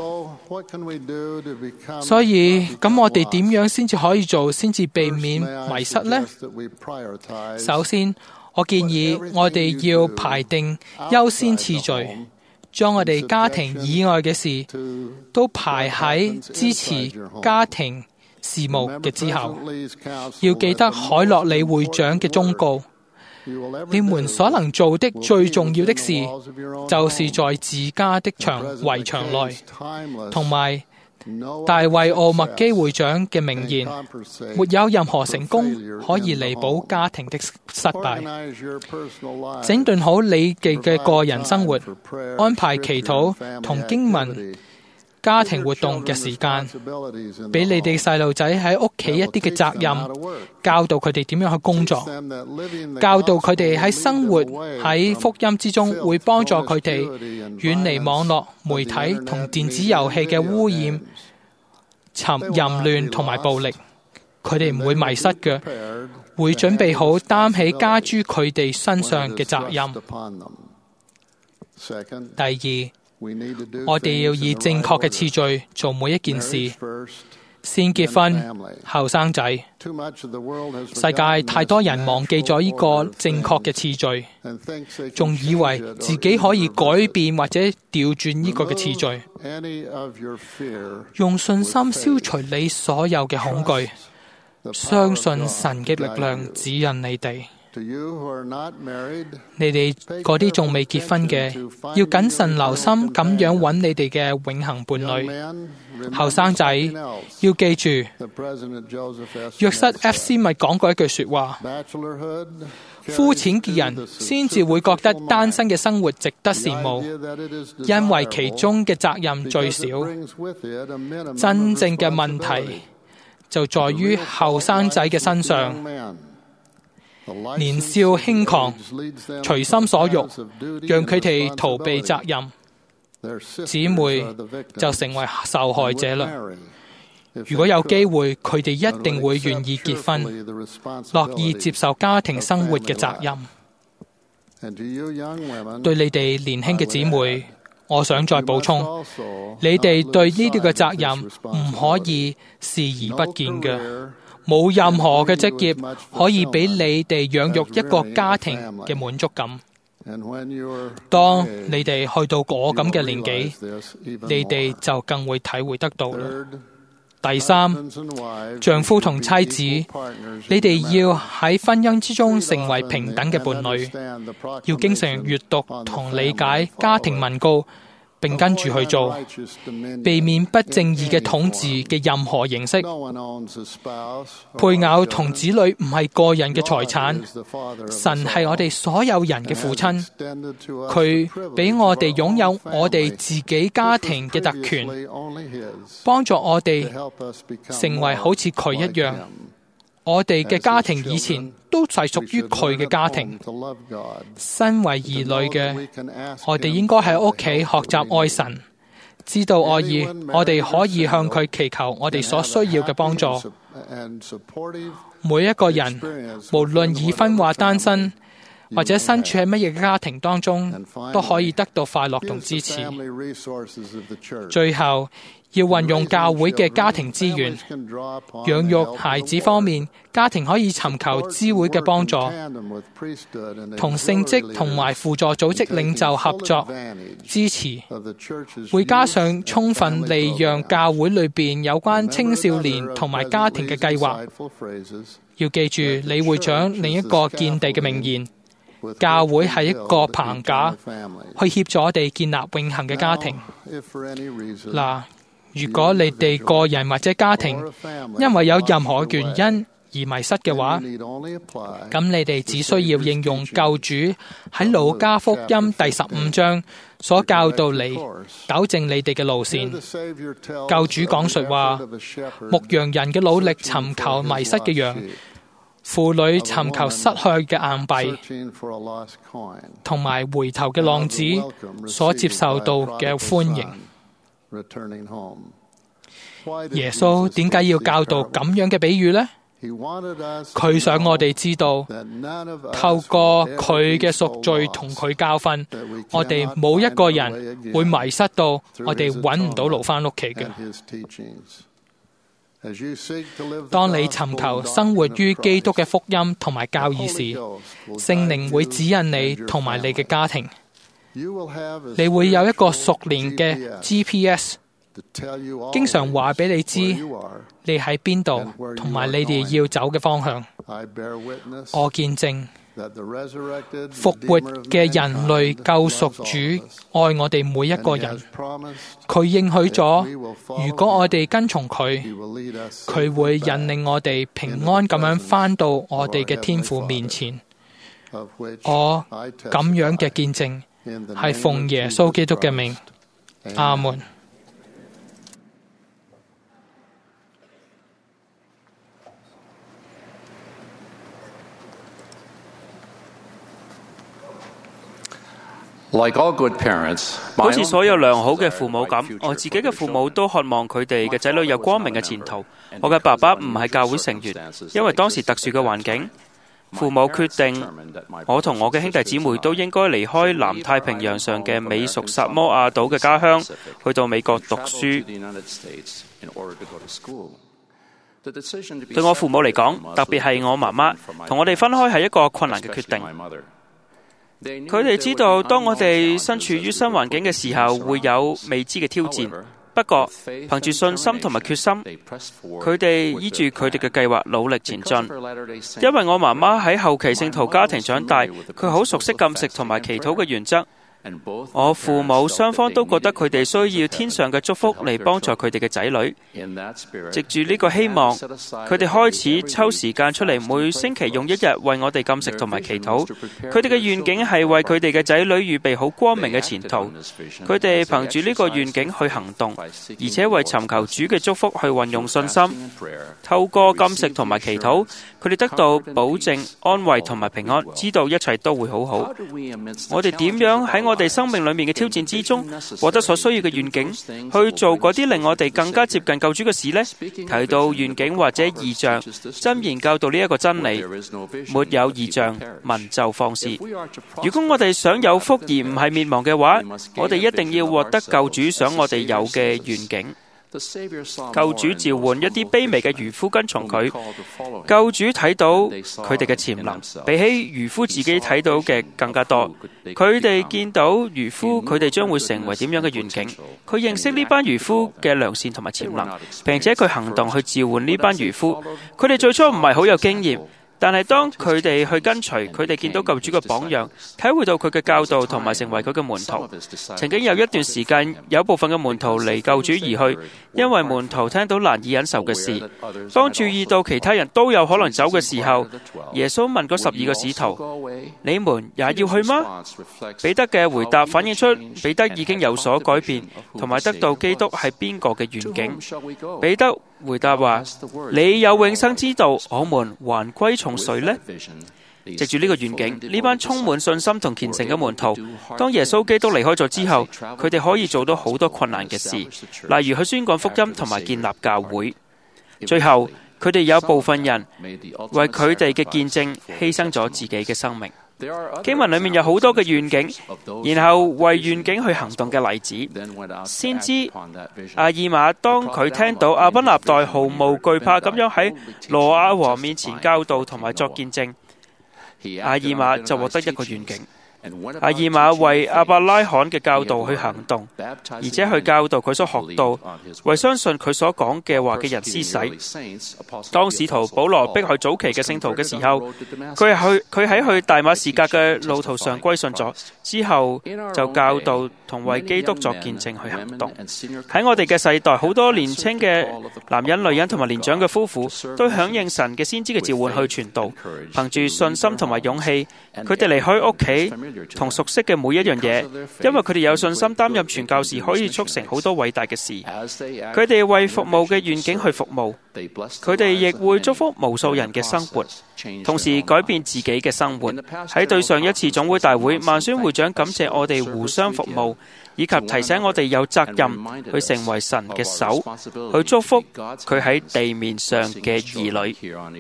所以咁我哋點樣先至可以做，先至避免迷失呢？首先，我建議我哋要排定優先次序，將我哋家庭以外嘅事都排喺支持家庭事務嘅之後。要記得海洛里會長嘅忠告，你們所能做的最重要的事，就是在自家的圍牆內，同埋大衛奧麥基會長嘅名言，沒有任何成功可以彌補家庭的失敗。整頓好你哋嘅個人生活，安排祈禱同經文家庭活動嘅時間，俾你哋細路仔喺屋企一啲嘅責任，教導佢哋點樣去工作，教導佢哋喺生活喺福音之中，會幫助佢哋遠離網絡媒體同電子遊戲嘅污染、淫亂同埋暴力。佢哋唔會迷失嘅，會準備好擔起加諸佢哋身上嘅責任。第二，我哋要以正確嘅次序做每一件事，先結婚，後生仔。世界太多人忘記咗呢個正確嘅次序，仲以為自己可以改變或者調轉呢個嘅次序。用信心消除你所有嘅恐懼，相信神嘅力量指引你哋。你哋嗰啲仲未結婚嘅，要謹慎留心咁樣揾你哋嘅永恆伴侶。後生仔要記住，約瑟 F.C. 咪講過一句說話：膚淺嘅人先至會覺得單身嘅生活值得羨慕，因為其中嘅責任最少。真正嘅問題就在於後生仔嘅身上。年少輕狂，隨心所欲，讓佢哋逃避責任，姊妹就成為受害者啦。如果有機會，佢哋一定會願意結婚，樂意接受家庭生活嘅責任。對你哋年輕嘅姊妹，我想再補充，你哋對呢啲嘅責任唔可以視而不見嘅。冇任何嘅職業可以俾你哋養育一個家庭嘅滿足感。當你哋去到我咁嘅年紀，你哋就更會體會得到啦。第三，丈夫同妻子，你哋要喺婚姻之中成為平等嘅伴侶，要經常閱讀同理解家庭文告，並跟住去做，避免不正義嘅統治嘅任何形式。配偶同子女唔係個人嘅財產，神係我哋所有人嘅父親，佢俾我哋擁有我哋自己家庭嘅特權，幫助我哋成為好似佢一樣。 我哋嘅家庭以前都係屬於佢嘅家庭。身為兒女嘅，我哋應該喺屋企學習愛神，知道愛意，我哋可以向佢祈求我哋所需要嘅幫助。每一個人，無論已婚或單身，或者身處喺乜嘢家庭當中，都可以得到快樂同支持。最後，要運用教會嘅家庭資源，養育孩子方面，家庭可以尋求知會嘅幫助，同聖職同埋輔助組織領袖合作支持，會加上充分利用教會裏邊有關青少年同埋家庭嘅計劃。要記住李會長另一個見地嘅名言：教會係一個棚架，去協助我哋建立永恆嘅家庭。嗱，如果你哋個人或者家庭因為有任何原因而迷失嘅話，咁你哋只需要應用救主喺路加福音第15章所教導你，糾正你哋嘅路線。救主講述話，牧羊人嘅努力尋求迷失嘅羊，婦女尋求失去嘅硬幣，同埋回頭嘅浪子所接受到嘅歡迎。耶穌點解要教導咁樣嘅比喻呢？佢想我哋知道，透過佢嘅贖罪同佢教訓，我哋冇一個人會迷失到我哋揾唔到路返屋企嘅。當你尋求生活於基督嘅福音同埋教義時，聖靈會指引你同埋你嘅家庭。你會有一個熟練嘅 GPS， 經常話俾你知你喺邊度，同埋你哋要走嘅方向。我見證復活嘅人類救贖主愛我哋每一個人，佢應許咗，如果我哋跟從佢，佢會引領我哋平安咁樣返到我哋嘅天父面前。我咁樣嘅見證係奉耶穌基督嘅名，阿門。 好似所有良好嘅父母咁，我自己嘅父母都渴望佢哋嘅仔女有光明嘅前途。我嘅爸爸唔係教會成員，因為當時特殊嘅環境，父母決定我同我嘅兄弟姊妹都應該離開南太平洋上嘅美屬薩摩亞島嘅家鄉，去到美國讀書。對我父母嚟講，特別係我媽媽，同我哋分開係一個困難嘅決定。佢哋知道，當我哋身處於新環境嘅時候，會有未知嘅挑戰。不過，憑住信心同埋決心，佢哋依住佢哋嘅計劃努力前進。因為我媽媽喺後期聖徒家庭長大，佢好熟悉禁食同埋祈禱嘅原則。我父母雙方都覺得佢哋需要天上嘅祝福嚟幫助佢哋嘅仔女。藉住呢個希望，佢哋開始抽時間出嚟，每星期用1日為我哋禁食同埋祈禱。佢哋嘅願景係為佢哋嘅仔女預備好光明嘅前途。佢哋憑住呢個願景去行動，而且為尋求主嘅祝福去運用信心。透過禁食同埋祈禱，佢哋得到保證、安慰同埋平安，知道一切都會好好。我哋點樣喺我哋生命裏面嘅挑戰之中，獲得所需要嘅願景，去做嗰啲令我哋更加接近救主嘅事呢？提到願景或者異象，箴言教導呢一個真理：沒有異象，民就放肆。如果我哋想有福而唔係滅亡嘅話，我哋一定要獲得救主想我哋有嘅願景。救主召喚一啲卑微嘅漁夫跟從佢。救主睇到佢哋嘅潛能，比起漁夫自己睇到嘅更加多。佢哋見到漁夫，佢哋將會成為點樣嘅願景。佢認識呢班漁夫嘅良善同埋潛能，並且佢行動去召喚呢班漁夫。佢哋最初唔係好有經驗，但係當佢哋去跟隨，佢哋見到救主嘅榜樣，體會到佢嘅教導同埋成為佢嘅門徒。曾經有一段時間，有部分嘅門徒離救主而去，因為門徒聽到難以忍受嘅事。當注意到其他人都有可能走嘅時候，耶穌問嗰12個使徒：你們也要去嗎？彼得嘅回答反映出彼得已經有所改變，同埋得到基督係邊個嘅願景。彼得回答話：你有永生之道，我們還歸從誰呢？藉住呢個願景，呢班充滿信心同虔誠嘅門徒，當耶穌基督離開咗之後，佢哋可以做到好多困難嘅事，例如去宣講福音同埋建立教會。最後，佢哋有部分人為佢哋嘅見證犧牲咗自己嘅生命。經文裏面有好多嘅願景，然後為願景去行動嘅例子。先知阿爾瑪當佢聽到阿賓納代毫無懼怕咁樣喺羅亞王面前教導同埋作見證，阿爾瑪就獲得一個願景。阿爾瑪為亞伯拉罕嘅教導去行動，而且去教導佢所學到，為相信佢所講嘅話嘅人施洗。當使徒保羅迫害早期嘅聖徒嘅時候，佢喺去大馬士革嘅路途上歸信咗，之後就教導同為基督作見證去行動。喺我哋嘅世代，好多年輕嘅男人、女人同埋年長嘅夫婦都響應神嘅先知嘅召喚去傳道，憑住信心同埋勇氣，佢哋離開屋企同熟悉嘅每一樣嘢，因為佢哋有信心擔任傳教士可以促成好多偉大嘅事。佢哋為服務嘅願景去服務，佢哋亦會祝福無數人嘅生活，同時改變自己嘅生活。喺對上一次總會大會，萬宣會長感謝我哋互相服務，以及提醒我哋有責任去成為神嘅手，去祝福佢喺地面上嘅兒女。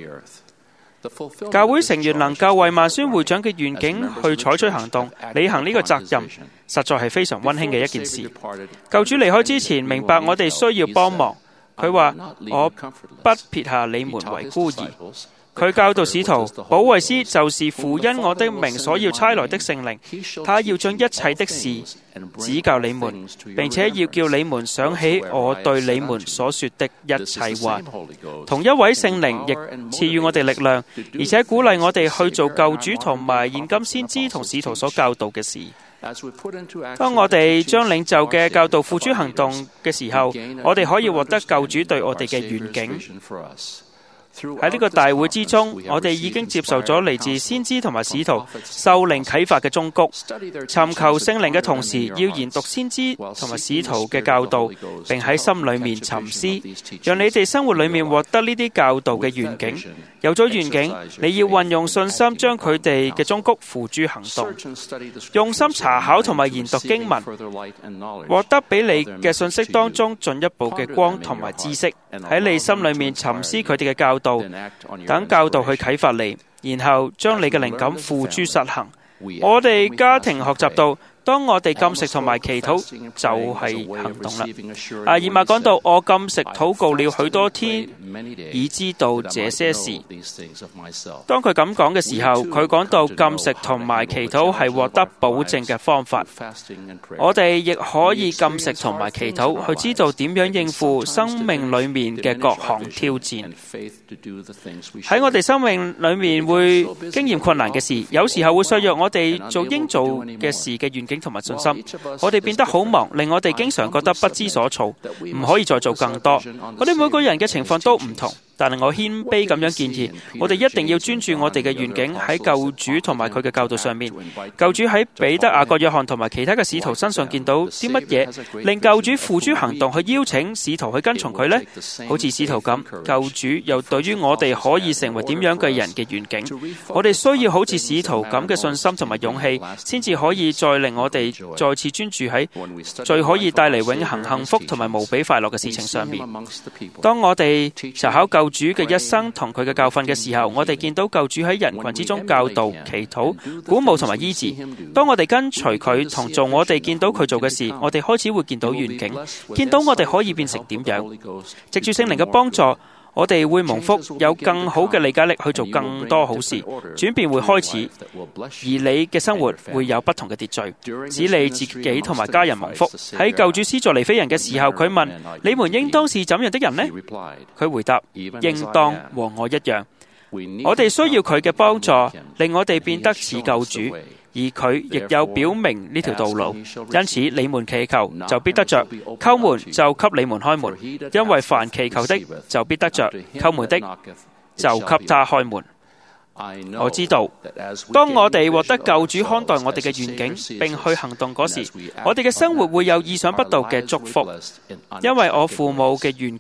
教會成員能夠為萬宣會長嘅願景去採取行動，履行呢個責任，實在係非常溫馨嘅一件事。救主離開之前，明白我哋需要幫忙。佢話：我不撇下你們為孤兒。佢教導使徒，保惠師就是父因我的名所要差來的聖靈，他要將一切的事指教你們，並且要叫你們想起我對你們所說的一切話。同一位聖靈亦賜予我哋力量，而且鼓勵我哋去做救主同埋現今先知同使徒所教導嘅事。當我哋將領袖嘅教導付諸行動嘅時候，我哋可以獲得救主對我哋嘅願景。喺呢個大會之中，我哋已經接受咗嚟自先知同埋使徒受靈啟發嘅忠告。尋求聖靈嘅同時，要研讀先知同埋使徒嘅教導，並喺心裏面沉思，讓你哋生活裏面獲得呢啲教導嘅願景。有咗願景，你要運用信心將佢哋嘅忠告付諸行動，用心查考同埋研讀經文，獲得比你嘅信息當中進一步嘅光同埋知識。喺你心裏面沉思佢哋嘅教導，等教導去啟發你，然後將你嘅靈感付諸實行。我哋家庭學習到，當我哋禁食同埋祈禱，就係行動啦。阿爾瑪講到：我禁食禱告了許多天，已知道這些事。當佢咁講嘅時候，佢講到禁食同埋祈禱係獲得保證嘅方法。我哋亦可以禁食同埋祈禱，去知道點樣應付生命裏面嘅各項挑戰。喺我哋生命裏面會經驗困難嘅事，有時候會削弱我哋做應做嘅事嘅願景同埋信心。我哋變得好忙，令我哋經常覺得不知所措，唔可以再做更多。我哋每個人嘅情況都唔同，但係我謙卑咁樣建議，我哋一定要專注我哋嘅願景喺救主同埋佢嘅教導上面。救主喺彼得、雅各、約翰同埋其他嘅使徒身上見到啲乜嘢，令救主付諸行動去邀請使徒去跟從佢呢？好似使徒咁，救主又對於我哋可以成為點樣嘅人嘅願景。我哋需要好似使徒咁嘅信心同埋勇氣，先至可以再令我哋再次專注喺最可以帶嚟永恆幸福同埋無比快樂嘅事情上面。當我哋查考救主嘅一生同佢嘅教訓嘅時候，我哋見到救主喺人群之中教導、祈禱、鼓舞同埋醫治。當我哋跟隨佢同做我哋見到佢做嘅事，我哋開始會見到願景，見到我哋可以變成點樣。藉住聖靈嘅幫助，我哋會蒙福，有更好嘅理解力去做更多好事，轉變會開始，而你嘅生活會有不同嘅秩序，使你自己同埋家人蒙福。喺救主施助尼非人嘅時候，佢問：你們應當是怎樣的人呢？佢回答：應當和我一樣。我哋需要佢嘅幫助，令我哋變得似救主，而佢亦有表明呢條道路。因此你們祈求就必得着，叩門就給你們開門，因為凡祈求的就必得着，叩門的就給他開門。我知道，當我哋獲得救主看待我哋嘅願景並去行動嗰時，我哋嘅生活會有意想不到嘅祝福。因為我父母嘅願景，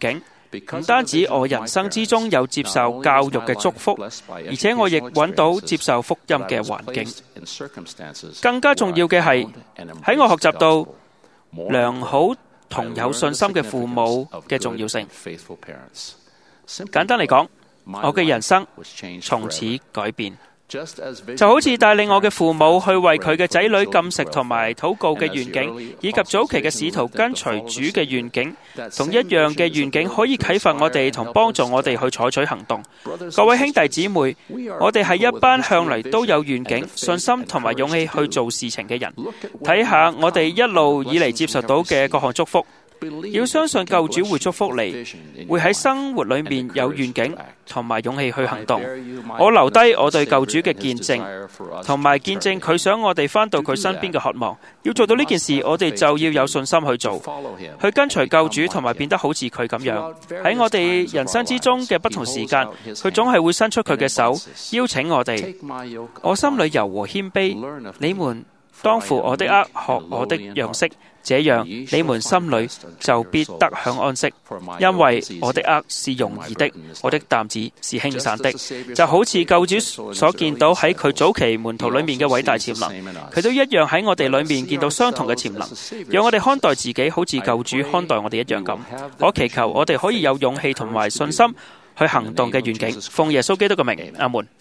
唔單止我人生之中有接受教育嘅祝福，而且我亦揾到接受福音嘅環境。更加重要嘅係，喺我學習到良好同有信心嘅父母嘅重要性。簡單嚟講，我嘅人生從此改變。就好似帶領我嘅父母去為佢嘅仔女禁食同埋禱告嘅願景，以及早期嘅使徒跟隨主嘅願景，同一樣嘅願景可以啟發我哋同幫助我哋去採取行動。各位兄弟姊妹，我哋係一班向嚟都有願景、信心同埋勇氣去做事情嘅人。睇下我哋一路以嚟接受到嘅各項祝福。要相信救主會祝福你，會喺生活裏面有願景同埋勇氣去行動。我留低我對救主嘅見證，同埋見證佢想我哋返到佢身邊嘅渴望。要做到呢件事，我哋就要有信心去做，去跟隨救主，同埋變得好似佢咁樣。喺我哋人生之中嘅不同時間，佢總係會伸出佢嘅手，邀請我哋。我心裏柔和謙卑，你們當負我的軛，學我的樣式，這樣你們心裏就必得享安息，因為我的軛是容易的，我的擔子是輕省的。就好似救主所見到喺佢早期門徒裏面嘅偉大潛能，佢都一樣喺我哋裏面見到相同嘅潛能，讓我哋看待自己好似救主看待我哋一樣咁。我祈求我哋可以有勇氣同埋信心去行動嘅願景，奉耶穌基督嘅名，阿門。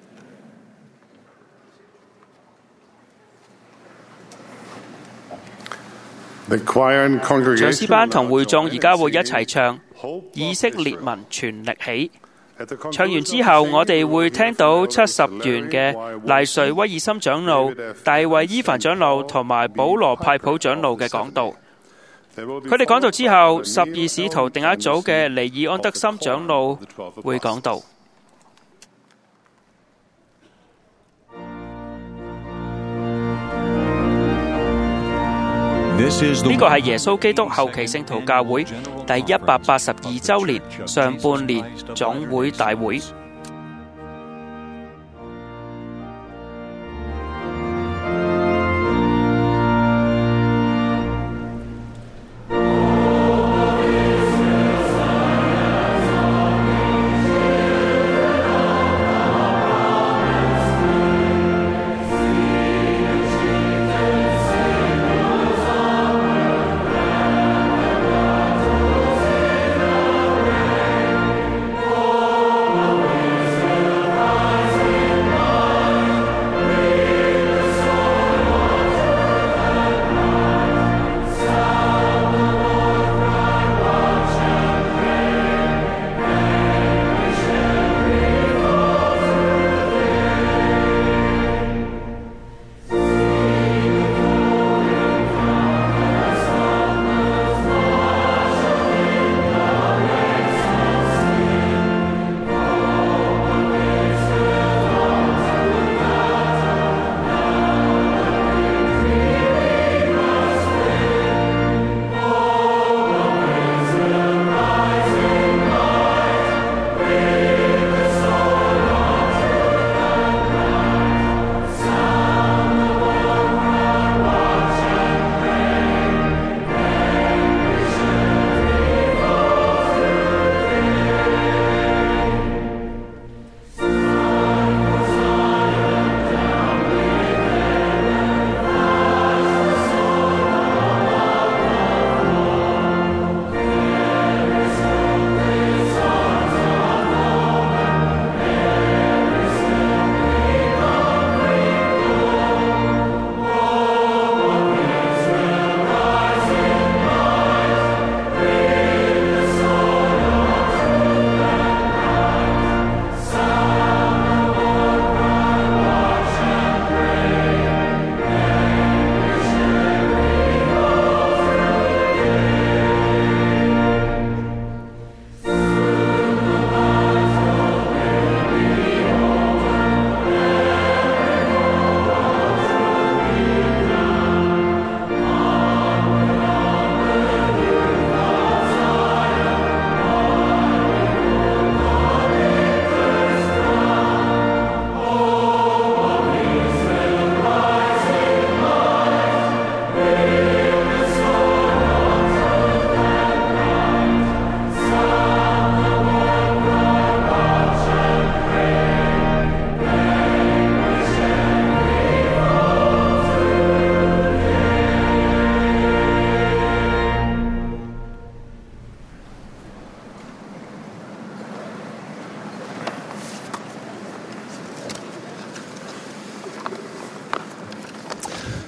唱詩班同會眾而家會一齊唱以色列民全力起。唱完之後，我哋會聽到70元嘅賴瑞威爾森長老、大衛伊凡長老同埋保羅派普長老嘅講道。佢哋講道之後，12使徒另一組嘅尼爾安德森長老會講道。呢個係耶穌基督後期聖徒教會第182週年上半年總會大會。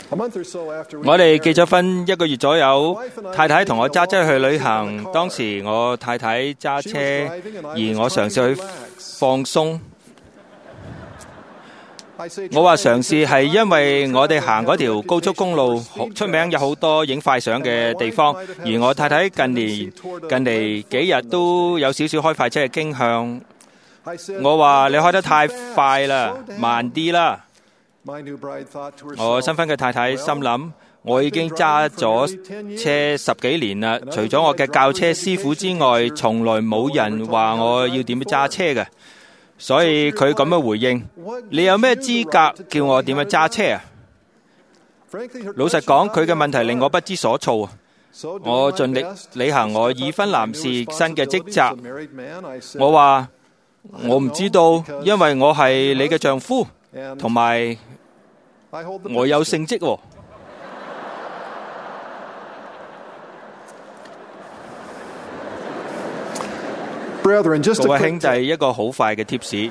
我哋結咗婚1個月左右，太太同我揸車去旅行。當時我太太揸車，而我嘗試去放鬆。我話嘗試係因為我哋行嗰條高速公路出名，有好多影快相嘅地方，而我太太近嚟幾日都有少少開快車嘅傾向。我話你開得太快啦，慢啲啦。我新婚嘅太太心諗，我已經揸咗車10幾年啦，除咗我嘅教車師傅之外，從來冇人話我要點樣揸車嘅。所以佢咁樣回應，你有咩資格叫我點樣揸車啊？老實講，佢嘅問題令我不知所措啊！我盡力履行我已婚男士新嘅職責。我話我唔知道，因為我係你嘅丈夫，同埋我有聖職喎。各位兄弟，一個好快嘅貼士。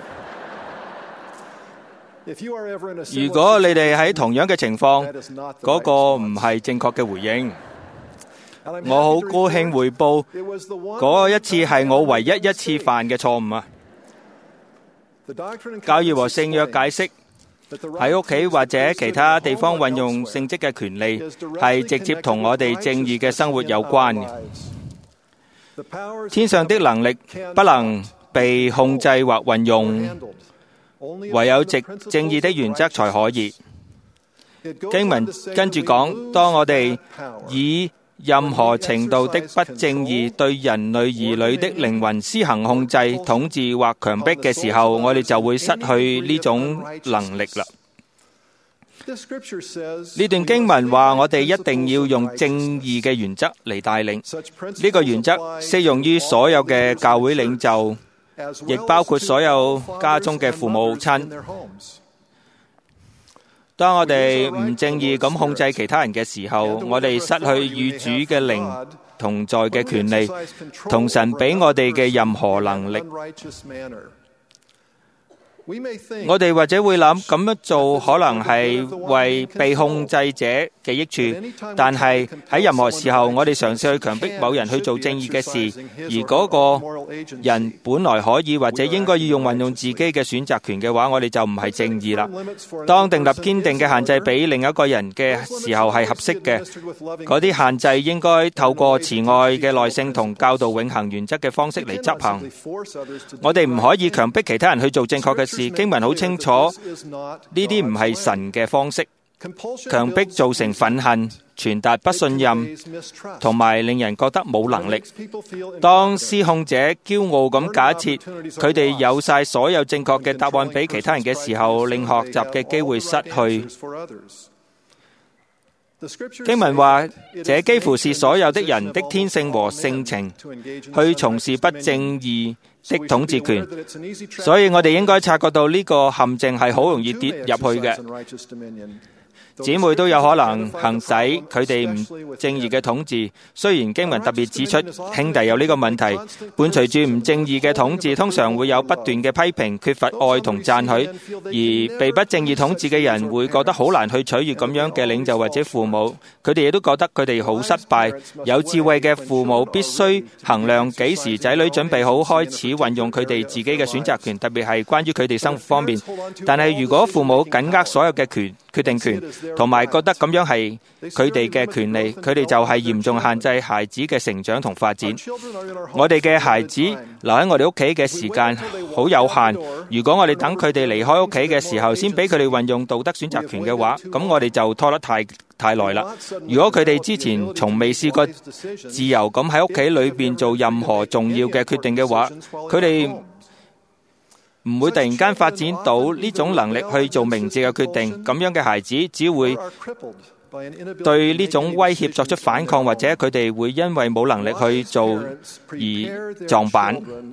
如果你哋喺同樣嘅情況，嗰個唔係正確嘅回應。我好高興回報，嗰一次係我唯一一次犯嘅錯誤啊！教義和聖約解釋，喺屋企或者其他地方運用聖職嘅權利，係直接同我哋正義嘅生活有關嘅。天上的能力不能被控制或運用，唯有藉正義的原則才可以。經文跟住講，當我哋以任何程度的不正義對人類兒女的靈魂施行控制、統治或強迫嘅時候，我哋就會失去呢種能力啦。呢段經文話我哋一定要用正義嘅原則嚟帶領，呢個原則適用於所有嘅教會領袖，亦包括所有家中嘅父母親。當我哋唔正義咁控制其他人嘅時候，我哋失去與主嘅靈同在嘅權利，同神俾我哋嘅任何能力。我哋或者會諗，咁樣做可能係為被控制者嘅益處，但係喺任何時候，我哋嘗試去強迫某人去做正義嘅事，而嗰個人本來可以或者應該要運用自己嘅選擇權嘅話，我哋就唔係正義啦。當訂立堅定嘅限制俾另一個人嘅時候係合適嘅，嗰啲限制應該透過慈愛嘅耐性同教導永恆原則嘅方式嚟執行。我哋唔可以強迫其他人去做正確嘅事。經文好清楚，呢啲唔係神嘅方式。強迫造成憤恨，傳達不信任，同埋令人覺得冇能力。當施控者驕傲咁假設佢哋有晒所有正確嘅答案俾其他人嘅時候，令學習嘅機會失去。經文話，這幾乎是所有的人的天性和性情，去從事不正義的統治權，所以我哋應該察覺到呢個陷阱係好容易跌入去嘅。姊妹都有可能行使佢哋唔正義嘅統治，雖然經文特別指出兄弟有呢個問題，伴隨住唔正義嘅統治，通常會有不斷嘅批評、缺乏愛同讚許，而被不正義統治嘅人會覺得好難去取悅咁樣嘅領袖或者父母，佢哋亦都覺得佢哋好失敗。有智慧嘅父母必須衡量幾時仔女準備好開始運用佢哋自己嘅選擇權，特別係關於佢哋生活方面。但係如果父母緊握所有嘅決定權，同埋覺得咁樣係佢哋嘅權利，佢哋就係嚴重限制孩子嘅成長同發展。我哋嘅孩子留喺我哋屋企嘅時間好有限，如果我哋等佢哋離開屋企嘅時候先俾佢哋運用道德選擇權嘅話，咁我哋就拖得太耐啦。如果佢哋之前從未試過自由咁喺屋企裏邊做任何重要嘅決定嘅話，佢哋唔會突然間發展到呢種能力去做明智嘅決定。咁樣嘅孩子只會對呢種威脅作出反抗，或者佢哋會因為冇能力去做而撞板。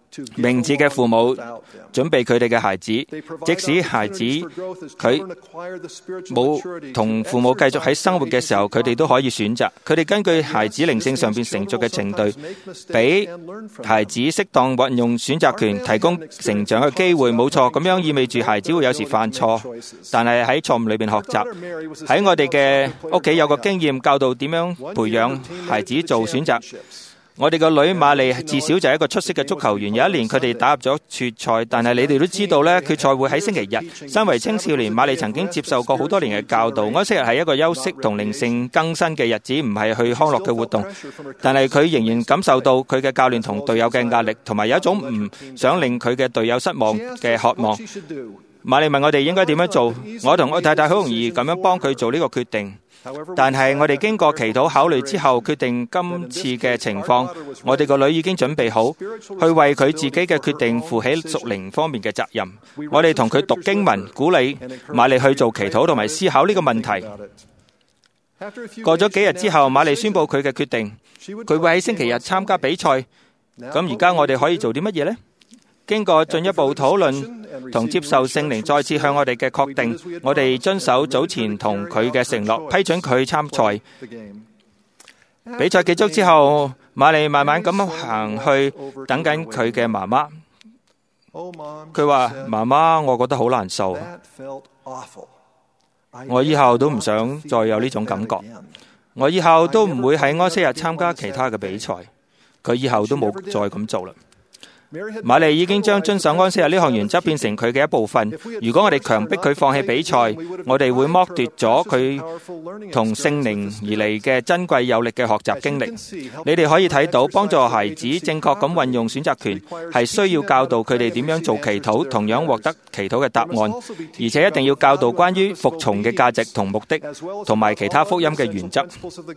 明智嘅父母準備佢哋嘅孩子，即使孩子佢冇同父母繼續喺生活嘅時候，佢哋都可以選擇。佢哋根據孩子靈性上邊成熟嘅程度，俾孩子適當運用選擇權，提供成長嘅機會。冇錯，咁樣意味住孩子會有時犯錯，但係喺錯誤裏邊學習。喺我哋嘅屋企有個經驗教導點樣培養孩子做選擇。我哋個女瑪麗自小就係一個出色嘅足球員。有一年佢哋打入咗決賽，但係你哋都知道呢，決賽會喺星期日。身為青少年，瑪麗曾經接受過好多年嘅教導。安息日係一個休息同靈性更新嘅日子，唔係去康樂嘅活動。但係佢仍然感受到佢嘅教練同隊友嘅壓力，同埋有一種唔想令佢嘅隊友失望嘅渴望。瑪麗問我哋應該點樣做，我同我太太好容易咁樣幫佢做呢個決定。但係我哋經過祈禱考慮之後，決定今次嘅情況，我哋個女已經準備好去為佢自己嘅決定負起屬靈方面嘅責任。我哋同佢讀經文，鼓勵瑪麗去做祈禱同埋思考呢個問題。過咗幾日之後，瑪麗宣布佢嘅決定，佢會喺星期日參加比賽。咁而家我哋可以做啲乜嘢呢？經過進一步討論同接受聖靈再次向我哋嘅確定，我哋遵守早前同佢嘅承諾，批准佢參賽。比賽結束之後，瑪麗慢慢咁行去等緊佢嘅媽媽。佢話：媽媽，我覺得好難受，我以後都唔想再有呢種感覺，我以後都唔會喺安息日參加其他嘅比賽。佢以後都冇再咁做啦。瑪麗已經將遵守安息日呢項原則變成佢嘅一部分。如果我哋強迫佢放棄比賽，我哋會剝奪咗佢同聖靈而嚟嘅珍貴有力嘅學習經歷。你哋可以睇到，幫助孩子正確咁運用選擇權，係需要教導佢哋點樣做祈禱，同樣獲得祈禱嘅答案，而且一定要教導關於服從嘅價值同目的，同埋其他福音嘅原則。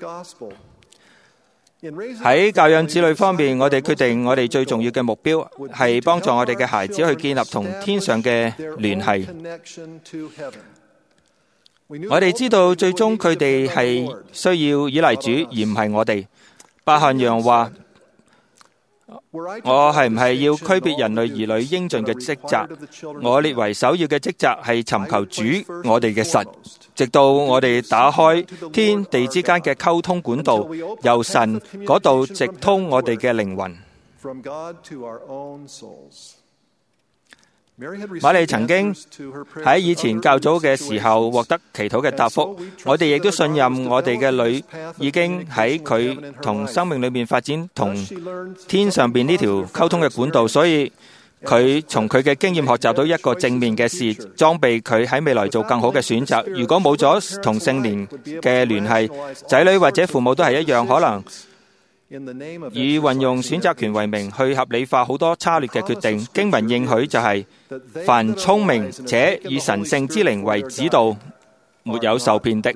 喺教養子女方面，我哋決定我哋最重要嘅目標係幫助我哋嘅孩子去建立同天上嘅聯繫。我哋知道最終佢哋係需要依賴主，而唔係我哋。伯翰楊話：我係唔係要區別人類兒女應盡嘅職責？我列為首要嘅職責係尋求主我哋嘅神，直到我哋打開天地之間嘅溝通管道，由神嗰度直通我哋嘅靈魂。瑪麗曾經喺以前較早嘅時候獲得祈禱嘅答覆，我哋亦都信任我哋嘅女已經喺佢同生命裏面發展同天上邊呢條溝通嘅管道，所以佢從佢嘅經驗學習到一個正面嘅事，裝備佢喺未來做更好嘅選擇。如果冇咗同聖靈嘅聯繫，仔女或者父母都係一樣，可能以運用選擇權為名去合理化好多差劣嘅決定。經文應許就係：凡聰明且以神聖之靈為指導，沒有受騙的。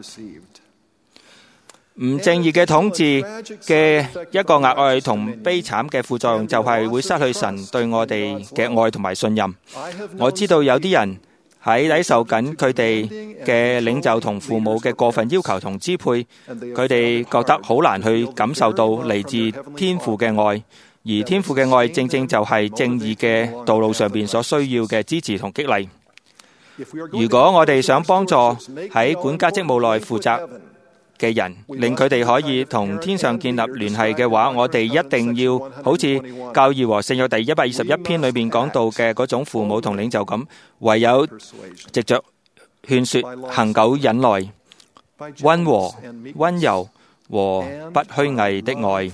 唔正義嘅統治嘅一個額外同悲慘嘅副作用，就係會失去神對我哋嘅愛同埋信任。我知道有啲人喺抵受緊佢哋嘅領袖同父母嘅過分要求同支配，佢哋覺得好難去感受到嚟自天父嘅愛，而天父嘅愛正正就係正義嘅道路上邊所需要嘅支持同激勵。如果我哋想幫助喺管家職務內負責嘅人，令佢哋可以同天上建立聯繫嘅話，我哋一定要好似教義和聖約第121篇裏面講到嘅嗰種父母同領袖咁，唯有藉着勸說、恒久忍耐、溫和、溫柔和不虛偽的愛。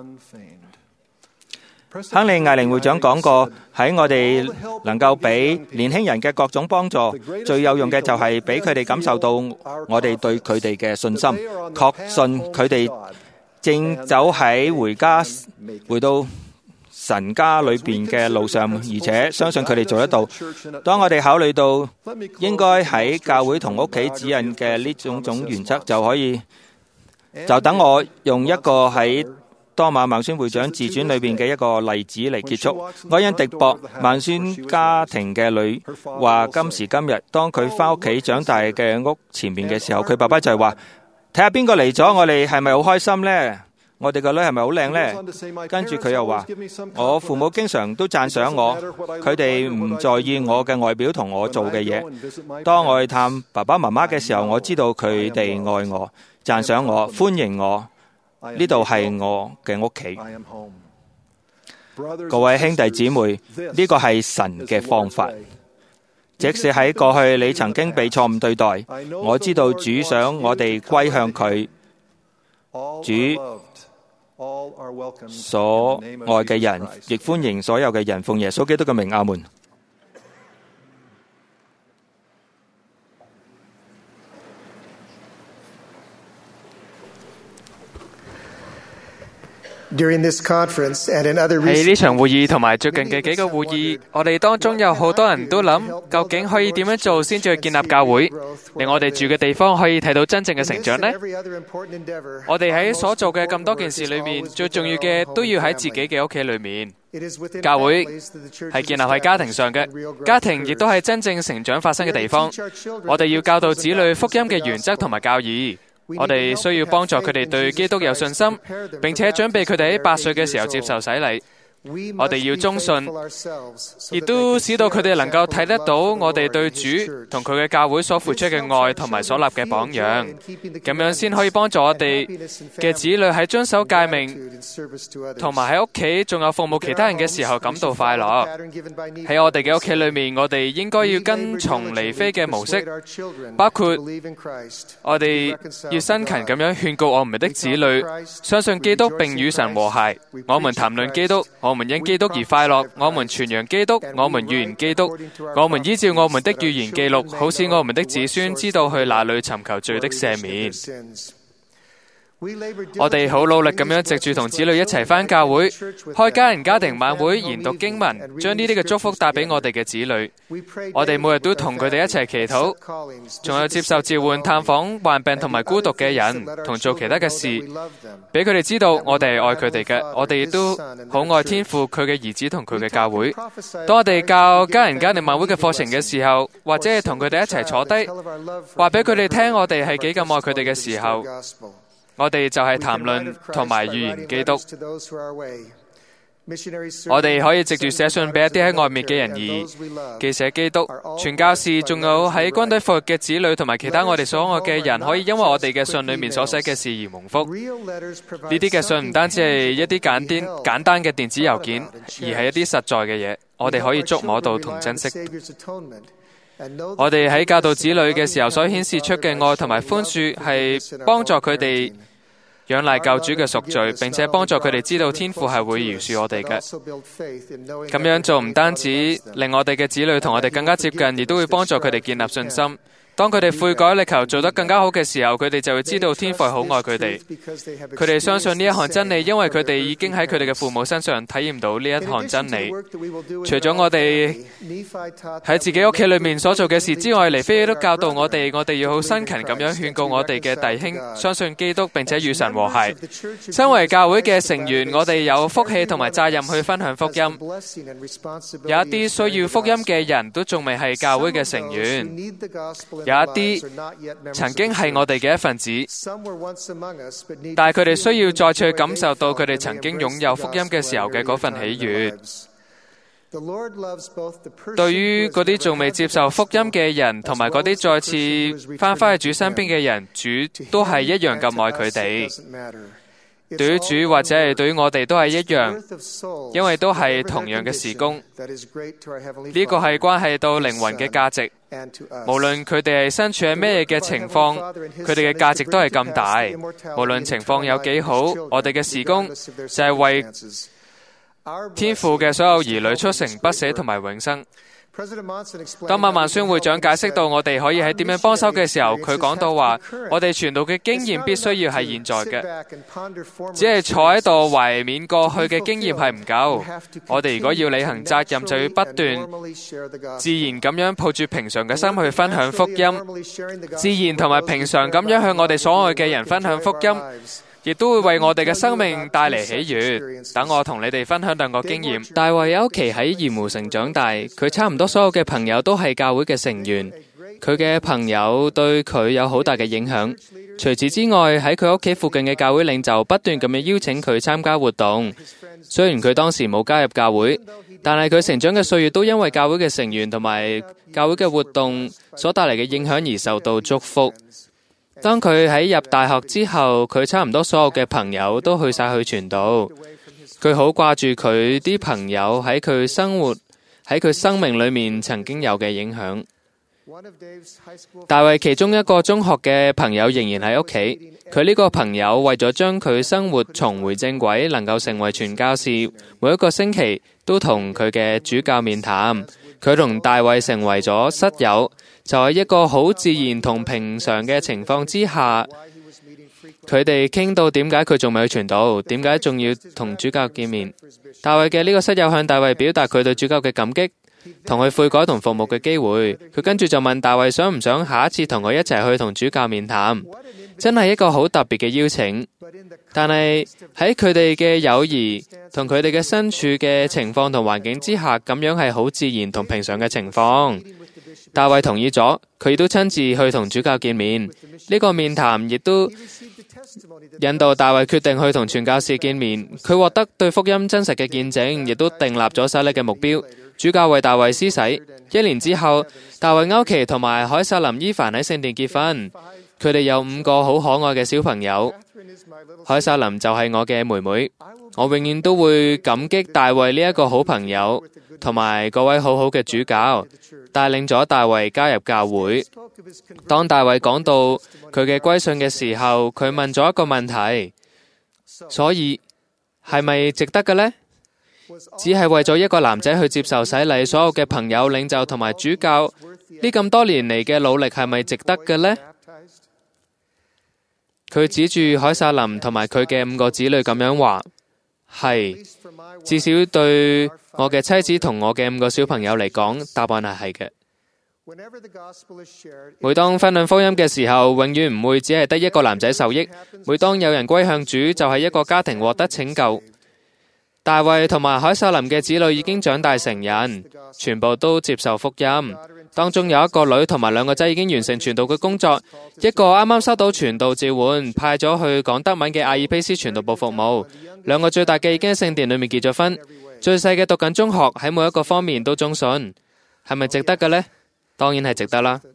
亨利艾靈會長講過，喺我哋能夠俾年輕人嘅各種幫助，最有用嘅就係俾佢哋感受到我哋對佢哋嘅信心，確信佢哋正走喺回到神家裏邊嘅路上，而且相信佢哋做得到。當我哋考慮到應該喺教會同屋企指引嘅呢種原則，就等我用一個喺多馬孟孫會長自傳裏邊嘅一個例子嚟結束。愛因迪博孟孫家庭嘅女話，今時今日當佢翻屋企長大嘅屋前面嘅時候，佢爸爸就係話：睇下邊個嚟咗，我哋係咪好開心呢？ 我哋個女係咪好靚呢？跟住佢又話，我父母經常都讚賞我，佢哋唔在意我嘅外表同我做嘅嘢。當我去探爸爸媽媽嘅時候，我知道佢哋愛我、讚賞我、歡迎我。呢度係我嘅屋企。各位兄弟姊妹，呢個係神嘅方法。即使喺過去你曾經被錯誤對待，我知道主想我哋歸向佢。主所愛嘅人，亦歡迎所有嘅人。奉耶穌基督嘅名，阿門。 喺呢場會議同埋最近嘅幾個會議，我哋當中有好多人都諗，究竟可以點樣做先至去建立教會，令我哋住嘅地方可以睇到真正嘅成長呢？我哋喺所做嘅咁多件事裏面，最重要嘅都要喺自己嘅屋企裏面。教會係建立喺家庭上嘅，家庭亦都係真正成長發生嘅地方。我哋要教導子女福音嘅原則同埋教義。我哋需要幫助佢哋對基督有信心，並且準備佢哋喺8歲嘅時候接受洗禮。我哋要忠信，亦都使到佢哋能夠睇得到我哋對主同佢嘅教會所付出嘅愛同埋所立嘅榜樣，咁樣先可以幫助我哋嘅子女喺遵守誡命同埋喺屋企仲有服務其他人嘅時候感到快樂。喺我哋嘅屋企裏面，我哋應該要跟從尼非嘅模式，包括我哋要辛勤咁樣勸告我們的子女相信基督並與神和諧。我們談論基督，我們因基督而快樂，我們傳揚基督，我們預言基督，我們依照我們的預言記錄，好使我們的子孫知道去哪裏尋求罪的赦免。我哋好努力咁樣藉住同子女一齊返教會，開家人家庭晚會，研讀經文，將呢啲嘅祝福帶俾我哋嘅子女。我哋每日都同佢哋一齊祈禱，仲有接受召喚、探訪患病同埋孤獨嘅人，同做其他嘅事，俾佢哋知道我哋係愛佢哋嘅。我哋亦都好愛天父、佢嘅兒子同佢嘅教會。當我哋教家人家庭晚會嘅課程嘅時候，或者係同佢哋一齊坐低，話俾佢哋聽我哋係幾咁愛佢哋嘅時候，我哋就係談論同埋預言基督。我哋可以藉住寫信俾一啲喺外面嘅人而記寫基督。傳教士仲有喺軍隊服役嘅子女同埋其他我哋所愛嘅人，可以因為我哋嘅信裏面所寫嘅事而蒙福。呢啲嘅信唔單止係一啲簡單嘅電子郵件，而係一啲實在嘅嘢，我哋可以觸摸到同珍惜。我哋喺教導子女嘅時候所顯示出嘅愛同埋寬恕，係幫助佢哋仰賴救主嘅贖罪，並且幫助佢哋知道天父係會饒恕我哋嘅。咁樣做唔單止令我哋嘅子女同我哋更加接近，亦都會幫助佢哋建立信心。當佢哋悔改力求做得更加好嘅時候，佢哋就會知道天父好愛佢哋。佢哋相信呢一項真理，因為佢哋已經喺佢哋嘅父母身上體驗到呢一項真理。除咗我哋喺自己屋企裏面所做嘅事之外，尼非都教導我哋要好辛勤咁樣勸告我哋嘅弟兄相信基督，並且與神和諧。身為教會嘅成員，我哋有福氣同埋責任去分享福音。有一啲需要福音嘅人都仲未係教會嘅成員。有一啲曾經係我哋嘅一份子，但係佢哋需要再次感受到佢哋曾經擁有福音嘅時候嘅嗰份喜悅。對於嗰啲仲未接受福音嘅人，同埋嗰啲再次返去主身邊嘅人，主都係一樣咁愛佢哋。對於主或者係對於我哋都係一樣，因為都係同樣嘅事工。呢個係關係到靈魂嘅價值，無論佢哋係身處喺咩嘅情況，佢哋嘅價值都係咁大。無論情況有幾好，我哋嘅事工就係為天父嘅所有兒女促成不死同埋永生。當馬萬宣會長解釋到我哋可以喺點樣幫手嘅時候，佢講到話，我哋傳道嘅經驗必須要係現在嘅，只係坐喺度懷緬過去嘅經驗係唔夠。我哋如果要履行責任，就要不斷自然咁樣抱住平常嘅心去分享福音，自然同埋平常咁樣向我哋所愛嘅人分享福音，亦都會為我哋嘅生命帶嚟喜悅。等我同你哋分享兩個經驗。大衛喺屋企喺鹽湖城長大，佢差唔多所有嘅朋友都係教會嘅成員。 佢嘅朋友對佢有好大嘅影響。除此之外，喺佢屋企附近嘅教會領袖不斷咁樣邀請佢參加活動。雖然佢當時冇加入教會，但係佢成長嘅歲月都因為教會嘅成員同埋教會嘅活動所帶嚟嘅影響而受到祝福。當佢喺入大學之後，佢差唔多所有嘅朋友都去晒去傳道。佢好掛住佢啲朋友喺佢生命裏面曾經有嘅影響。大衛其中一個中學嘅朋友仍然喺屋企，佢呢個朋友為咗將佢生活重回正軌，能夠成為傳教士，每一個星期都同佢嘅主教面談。佢同大衛成為咗室友，就喺一個好自然同平常嘅情況之下，佢哋傾到點解佢仲未去傳道，點解仲要同主教見面。大衛嘅呢個室友向大衛表達佢對主教嘅感激，同佢悔改同服務嘅機會。佢跟住就問大衛想唔想下一次同佢一齊去同主教面談。真係一個好特別嘅邀請。但係喺佢哋嘅友誼同佢哋嘅身處嘅情況同環境之下，咁樣係好自然同平常嘅情況。大衛同意咗，佢亦都親自去同主教見面。呢個面談亦都引導大衛決定去同傳教士見面。佢獲得對福音真實嘅見證，亦都訂立咗洗禮嘅目標。主教為大衛施洗。1年之後，大衛歐奇同埋凱撒琳伊凡喺聖殿結婚。佢哋有5個好可愛嘅小朋友。凱撒琳就係我嘅妹妹。我永遠都會感激大衛呢一個好朋友，同埋嗰位好好嘅主教，帶領咗大衛加入教會。當大衛講到佢嘅歸信嘅時候，佢問咗一個問題：所以係咪值得嘅呢？只係為咗一個男仔去接受洗禮，所有嘅朋友、領袖同埋主教呢咁多年嚟嘅努力係咪值得嘅呢？佢指住凱撒琳同埋佢嘅5個子女咁樣話：係，至少對我嘅妻子同我嘅5個小朋友嚟講，答案係嘅。每當分享福音嘅時候，永遠唔會只係得一個男仔受益。每當有人歸向主，就係一個家庭獲得拯救。大衛同埋凱撒琳嘅子女已經長大成人，全部都接受福音。當中有一個女同埋2個仔已經完成傳道嘅工作，一個啱啱收到傳道召喚，派咗去講德文嘅阿爾卑斯傳道部服務。2個最大嘅已經喺聖殿裏面結咗婚，最細嘅讀緊中學，喺每一個方面都忠信。係咪值得嘅呢？當然係值得啦。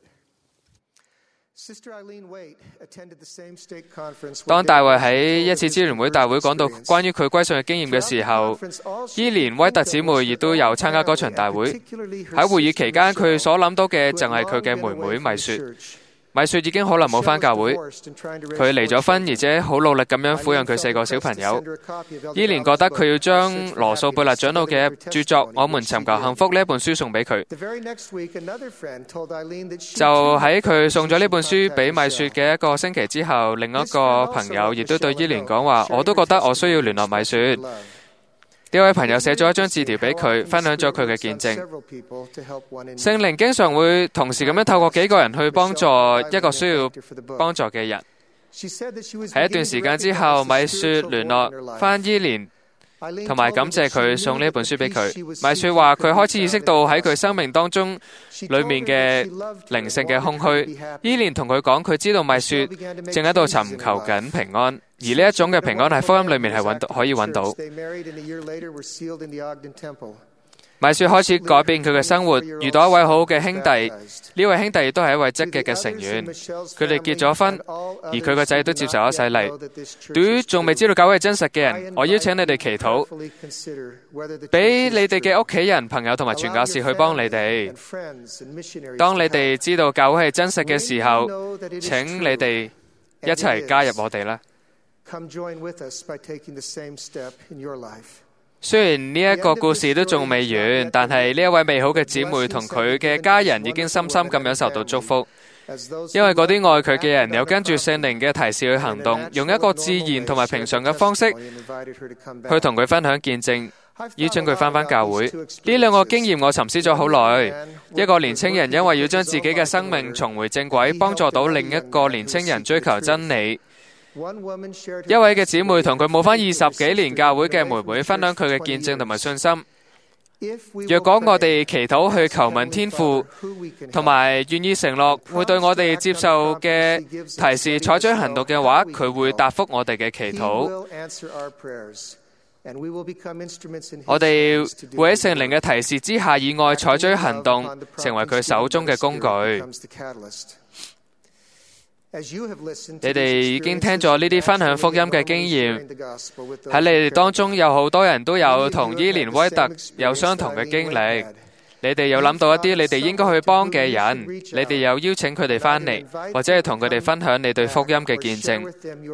當大衛喺一次支聯會大會講到關於佢歸信嘅經驗嘅時候，伊蓮威特姊妹亦都有參加嗰場大會。喺會議期間，佢所諗到嘅就係佢嘅妹妹米雪。米雪已經好耐冇返教會，佢離咗婚，而且好努力咁樣撫養佢4個小朋友。伊蓮覺得佢要將羅素貝勒長老嘅著作《我們尋求幸福》呢一本書送俾佢。就喺佢送咗呢本書俾米雪嘅1個星期之後，另一個朋友亦都對伊蓮講話：我都覺得我需要聯絡米雪。呢位朋友寫咗一張字條俾佢，分享咗佢嘅見證。聖靈經常會同時咁樣透過幾個人去幫助一個需要幫助嘅人。喺一段時間之後，米雪聯絡翻伊蓮，同埋感謝佢送呢本書俾佢。米雪話佢開始意識到喺佢生命當中裏面嘅靈性嘅空虛。伊蓮同佢講，佢知道米雪正喺度尋求緊平安，而呢一種嘅平安喺福音裏面係可以揾到。米雪開始改變佢嘅生活，遇到一位好好嘅兄弟，呢位兄弟亦都係一位積極嘅成員。佢哋結咗婚，而佢個仔都接受咗洗禮。對於仲未知道教會係真實嘅人，我邀請你哋祈禱，俾你哋嘅屋企人、朋友同埋傳教士去幫你哋。當你哋知道教會係真實嘅時候，請你哋一齊加入我哋啦。雖然呢一個故事都仲未完，但係呢一位美好嘅姊妹同佢嘅家人已經深深咁樣受到祝福，因為嗰啲愛佢嘅人有跟住聖靈嘅提示去行動，用一個自然同埋平常嘅方式去同佢分享見證，邀請佢返教會。呢2個經驗我沉思咗好耐。一個年輕人因為要將自己嘅生命重回正軌，幫助到另一個年輕人追求真理。一位嘅姊妹同佢冇返20幾年教會嘅妹妹分享佢嘅見證同埋信心。 若果我哋祈禱去求問天父，同埋願意承諾會對我哋接受嘅提示採取行動嘅話，佢會答覆我哋嘅祈禱。我哋會喺聖靈嘅提示之下以愛採取行動，成為佢手中嘅工具。你哋已經聽咗呢啲分享福音嘅經驗，喺你哋當中有好多人都有同伊蓮威特有相同嘅經歷。你哋有諗到一啲你哋應該去幫嘅人，你哋有邀請佢哋返嚟，或者係同佢哋分享你對福音嘅見證。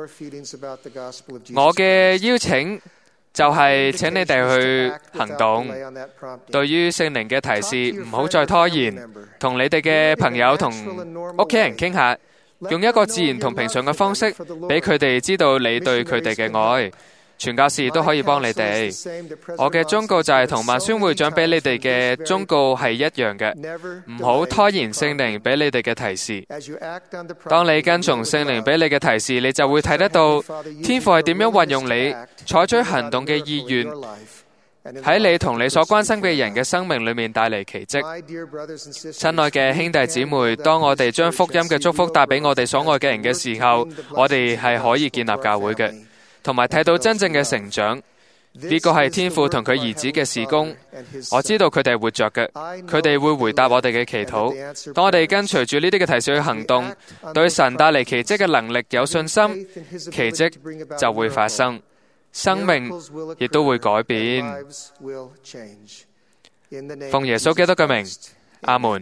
我嘅邀請就係請你哋去行動。對於聖靈嘅提示，唔好再拖延，同你哋嘅朋友同屋企人傾下。用一個自然同平常嘅方式，俾佢哋知道你對佢哋嘅愛。傳教士都可以幫你哋。我嘅忠告就係同萬宣會長俾你哋嘅忠告係一樣嘅，唔好拖延聖靈俾你哋嘅提示。當你跟從聖靈俾你嘅提示，你就會睇得到天父係點樣運用你採取行動嘅意願，喺你同你所關心嘅人嘅生命裏面帶嚟奇蹟。親愛嘅兄弟姊妹，當我哋將福音嘅祝福帶俾我哋所愛嘅人嘅時候，我哋係可以建立教會嘅，同埋睇到真正嘅成長。呢個係天父同佢兒子嘅事工。我知道佢哋係活着嘅，佢哋會回答我哋嘅祈禱。當我哋跟隨住呢啲嘅提示去行動，對神帶嚟奇蹟嘅能力有信心，奇蹟就會發生。生命亦都會改變。奉耶穌基督嘅名，阿門。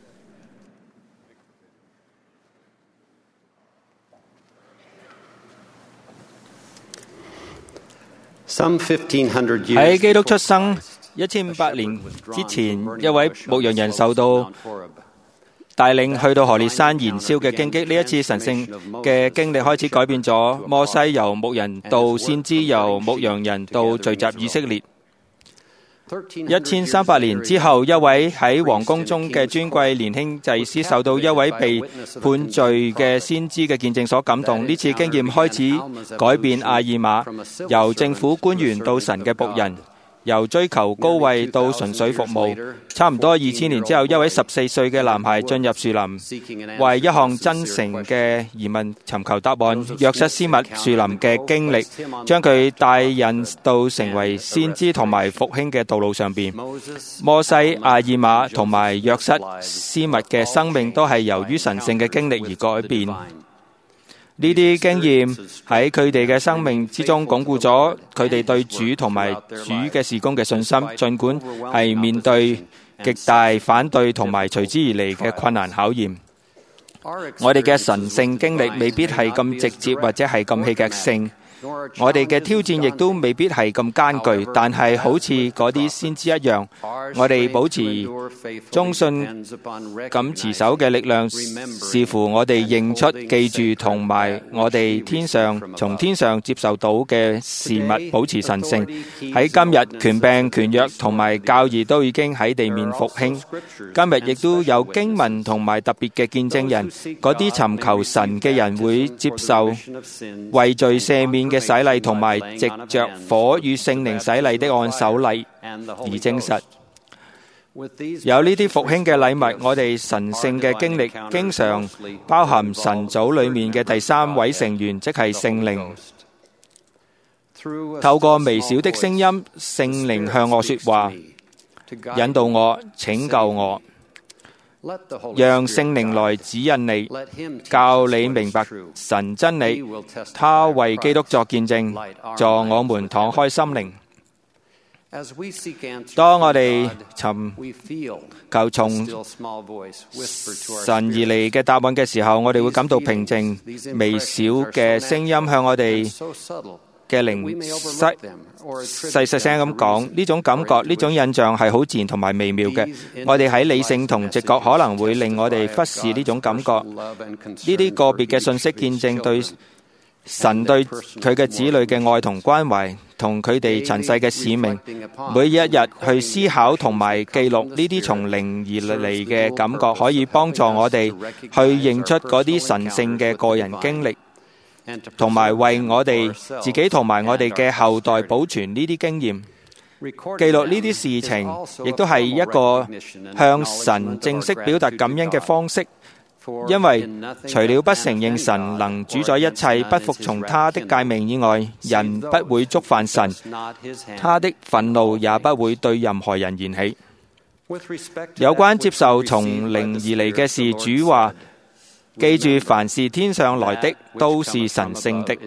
喺基督出生1500年之前，一位牧羊人受到帶領去到何烈山燃燒嘅荊棘。呢一次神聖嘅經歷開始改變咗摩西由牧人到先知，由牧羊人到聚集以色列。1300年之後，一位喺皇宮中嘅尊貴年輕祭司受到一位被判罪嘅先知嘅見證所感動。呢次經驗開始改變阿爾瑪，由政府官員到神嘅僕人，由追求高位到純粹服務。差唔多2000年之後，一位14歲嘅男孩進入樹林，為一項真誠嘅疑問尋求答案。約瑟斯密樹林嘅經歷將佢帶引到成為先知同埋復興嘅道路上邊。摩西、阿爾瑪同埋約瑟斯密嘅生命都係由於神聖嘅經歷而改變。呢啲經驗喺佢哋嘅生命之中鞏固咗佢哋對主同埋主嘅事工嘅信心，儘管係面對極大反對同埋隨之而嚟嘅困難考驗。我哋嘅神聖經歷未必係咁直接或者係咁戲劇性，我哋嘅挑戰亦都未必係咁艱巨，但係好似嗰啲先知一樣，我哋保持忠信咁持守嘅力量，視乎我哋認出、記住同埋我哋從天上接受到嘅事物保持神聖。喺今日，權柄、權約同埋教義都已經喺地面復興。今日亦都有經文同埋特別嘅見證人，嗰啲尋求神嘅人會接受為罪赦免嘅洗禮，同埋藉着火與聖靈洗禮的按手禮而證實。有呢啲復興嘅禮物，我哋神聖嘅經歷經常包含神組裏面嘅第三位成員，即係聖靈。透過微小的聲音，聖靈向我說話，引導我、拯救我，讓聖靈來指引你，教你明白神真理。他為基督作見證，助我們敞開心靈。當我哋尋求從神而嚟嘅答案嘅時候，我哋會感到平靜。微小嘅聲音向我哋嘅靈細細聲咁講，呢種感覺、呢種印象係好自然同埋微妙嘅。我哋喺理性同直覺可能會令我哋忽視呢種感覺。呢啲個別嘅信息見證對神對佢嘅子女嘅愛同關懷，同佢哋塵世嘅使命。每一日去思考同埋記錄呢啲從靈而嚟嘅感覺，可以幫助我哋去認出嗰啲神聖嘅個人經歷，同埋為我哋自己同埋我哋嘅後代保存呢啲經驗。 記錄呢啲事情，亦都係一個向神正式表達感恩嘅方式。因為除了不承認神能主宰一切，不服從他的誡命以外，人不會觸犯神，他的憤怒也不會對任何人燃起。有關接受從靈而嚟嘅事，主話：記住，凡是天上來的，都是神聖的。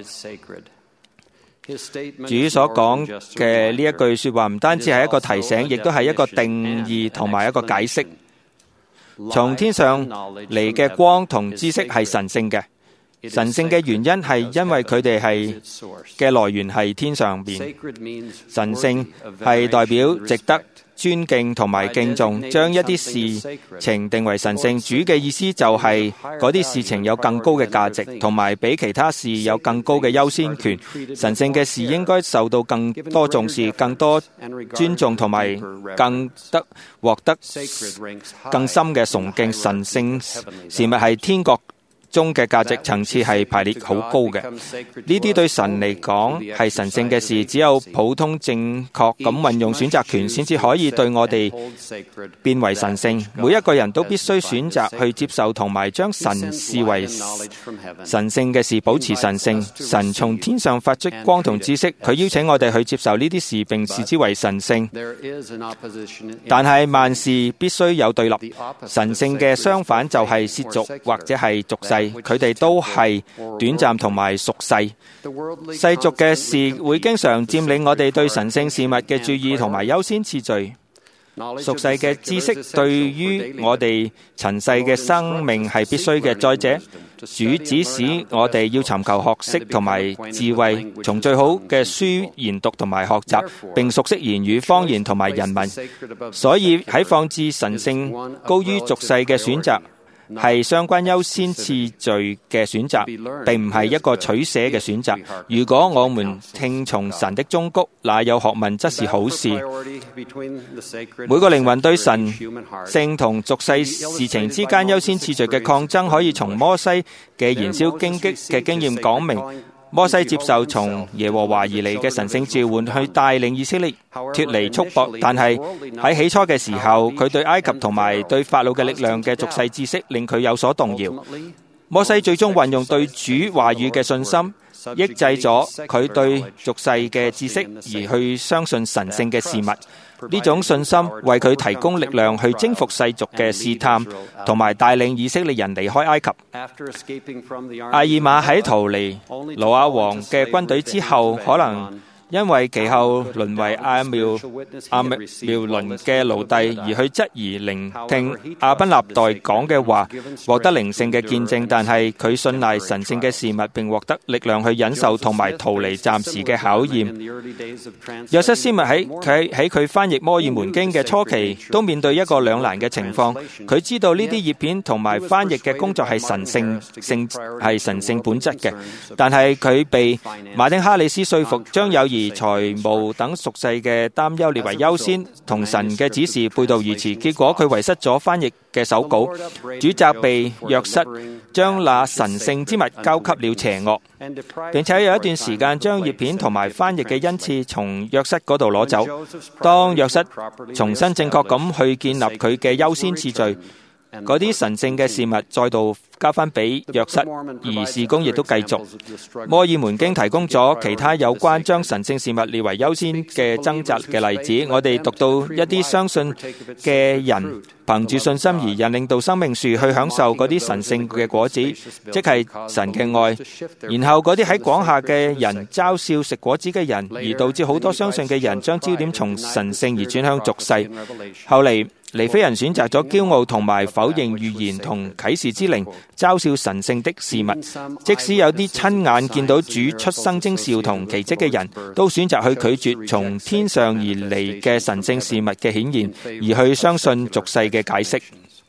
主所講嘅呢一句說話，唔單止係一個提醒，亦都係一個定義同埋一個解釋。從天上嚟嘅光同知識係神聖嘅，神聖嘅原因係因為佢哋嘅來源係天上邊。神聖係代表值得尊敬同埋敬重，將一啲事情定為神聖。主嘅意思就係嗰啲事情有更高嘅價值，同埋比其他事有更高嘅優先權。神聖嘅事應該受到更多重視、更多尊重，同埋獲得更深嘅崇敬。神聖事物係天國中嘅價值層次係排列好高嘅，呢啲對神嚟講係神聖嘅事，只有普通正確咁運用選擇權，先至可以對我哋變為神聖。每一個人都必須選擇去接受同埋將神視為神聖嘅事，保持神聖。神從天上發出光同知識，佢邀請我哋去接受呢啲事，並視之為神聖。但係萬事必須有對立，神聖嘅相反就係褻瀆或者係俗世。佢哋都係短暫同埋俗世。世俗嘅事會經常佔領我哋對神聖事物嘅注意同埋優先次序。俗世嘅知識對於我哋塵世嘅生命係必須嘅。再者，主指使我哋要尋求學識同埋智慧，從最好嘅書研讀同埋學習，並熟悉言語、方言同埋人文。所以喺放置神聖高於俗世嘅選擇，係相關優先次序嘅選擇，並唔係一個取捨嘅選擇。如果我們聽從神的忠告，那有學問則是好事。每個靈魂對神聖同俗世事情之間優先次序嘅抗爭，可以從摩西嘅燃燒荊棘嘅經驗講明。摩西接受從耶和華而嚟嘅神聖召喚，去帶領以色列脫離束縛，但係喺起初嘅時候，佢對埃及同埋對法老嘅力量嘅俗世知識令佢有所動搖。摩西最終運用對主話語嘅信心，抑制咗佢對俗世嘅知識，而去相信神聖嘅事物。呢種信心為佢提供力量去征服世俗嘅試探，同埋帶領以色列人離開埃及。阿爾瑪喺逃離羅亞王嘅軍隊之後，可能因為其後淪為亞苗倫嘅奴隸，而去質疑聆聽亞賓納代講嘅話，獲得靈性嘅見證。但係佢信賴神聖嘅事物，並獲得力量去忍受同埋逃離暫時嘅考驗。約瑟斯密喺佢翻譯摩爾門經嘅初期，都面對一個兩難嘅情況。佢知道呢啲譯片同埋翻譯嘅工作係神聖本質嘅，但係佢被馬丁哈里斯說服，將友誼、財務等俗世嘅擔憂列為優先，同神嘅指示背道而馳。結果佢遺失咗翻譯嘅手稿。主責備約瑟將那神聖之物交給了邪惡，並且有一段時間將譯片同埋翻譯嘅恩賜從約瑟嗰度攞走。當約瑟重新正確咁去建立佢嘅優先次序，嗰啲神聖嘅事物再度交翻俾約瑟，而事工亦都繼續。摩爾門經提供咗其他有關將神聖事物列為優先嘅掙扎嘅例子。我哋讀到一啲相信嘅人憑住信心而引領到生命樹去享受嗰啲神聖嘅果子，即係神嘅愛。然後嗰啲喺廣廈嘅人嘲笑食果子嘅人，而導致好多相信嘅人將焦點從神聖而轉向俗世。後嚟尼非人選擇咗驕傲同埋否認預言同啟示之靈，嘲笑神聖的事物。即使有啲親眼見到主出生徵兆同奇蹟嘅人，都選擇去拒絕從天上而嚟嘅神聖事物嘅顯現，而去相信俗世嘅解釋。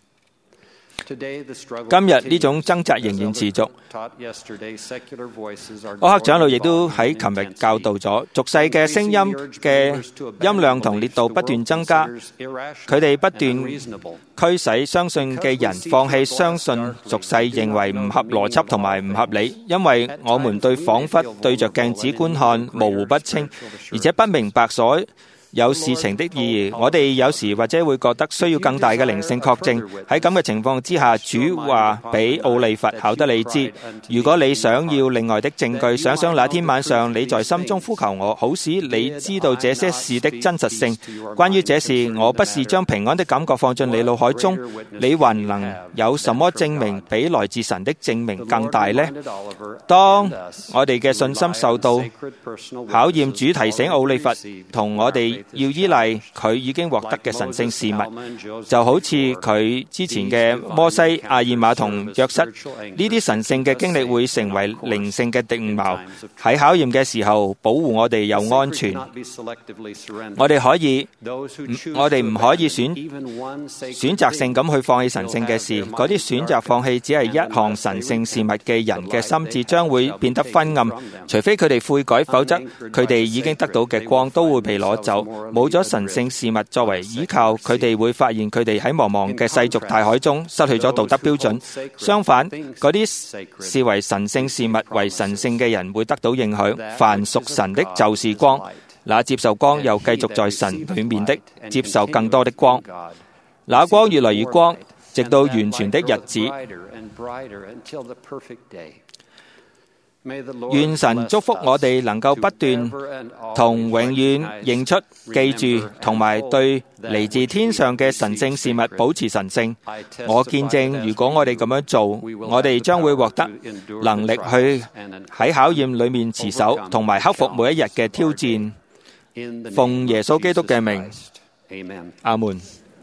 今日呢種掙扎仍然持續。柯克長老亦都喺琴日教導咗，俗世嘅聲音嘅音量同烈度不斷增加，佢哋不斷驅使相信嘅人放棄相信俗世認為唔合邏輯同埋唔合理，因為我們對彷彿對着鏡子觀看模糊不清，而且不明白所有事情的意義。我哋有時或者會覺得需要更大嘅靈性確證。喺咁嘅情況之下，主話俾奧利弗考得你知，如果你想要另外的證據，想想那天晚上你在心中呼求我，好使你知道這些事的真實性。關於這事，我不是將平安的感覺放進你腦海中，你還能有什麼證明比來自神的證明更大呢？當我哋嘅信心受到考驗，主提醒奧利弗同我哋要依賴佢已經獲得嘅神聖事物，就好似佢之前嘅摩西、阿爾瑪同約瑟，呢啲神聖嘅經歷會成為靈性嘅定錨，喺考驗嘅時候保護我哋又安全。我哋唔可以選擇性咁去放棄神聖嘅事。嗰啲選擇放棄只係一項神聖事物嘅人嘅心智將會變得昏暗，除非佢哋悔改，否則佢哋已經得到嘅光都會被攞走。冇咗神聖事物作為依靠，佢哋會發現佢哋喺茫茫嘅世俗大海中失去咗道德標準。相反，嗰啲視為神聖事物為神聖嘅人會得到影響。凡屬神的就是光，那接受光又繼續在神裡面的接受更多的光，那光越來越光，直到完全的日子。願神祝福我哋能夠不斷同永遠認出、記住同埋對嚟自天上嘅神聖事物保持神聖。我見證，如果我哋咁樣做，我哋將會獲得能力去喺考驗裏面持守，同埋克服每一日嘅挑戰。奉耶穌基督嘅名，阿門。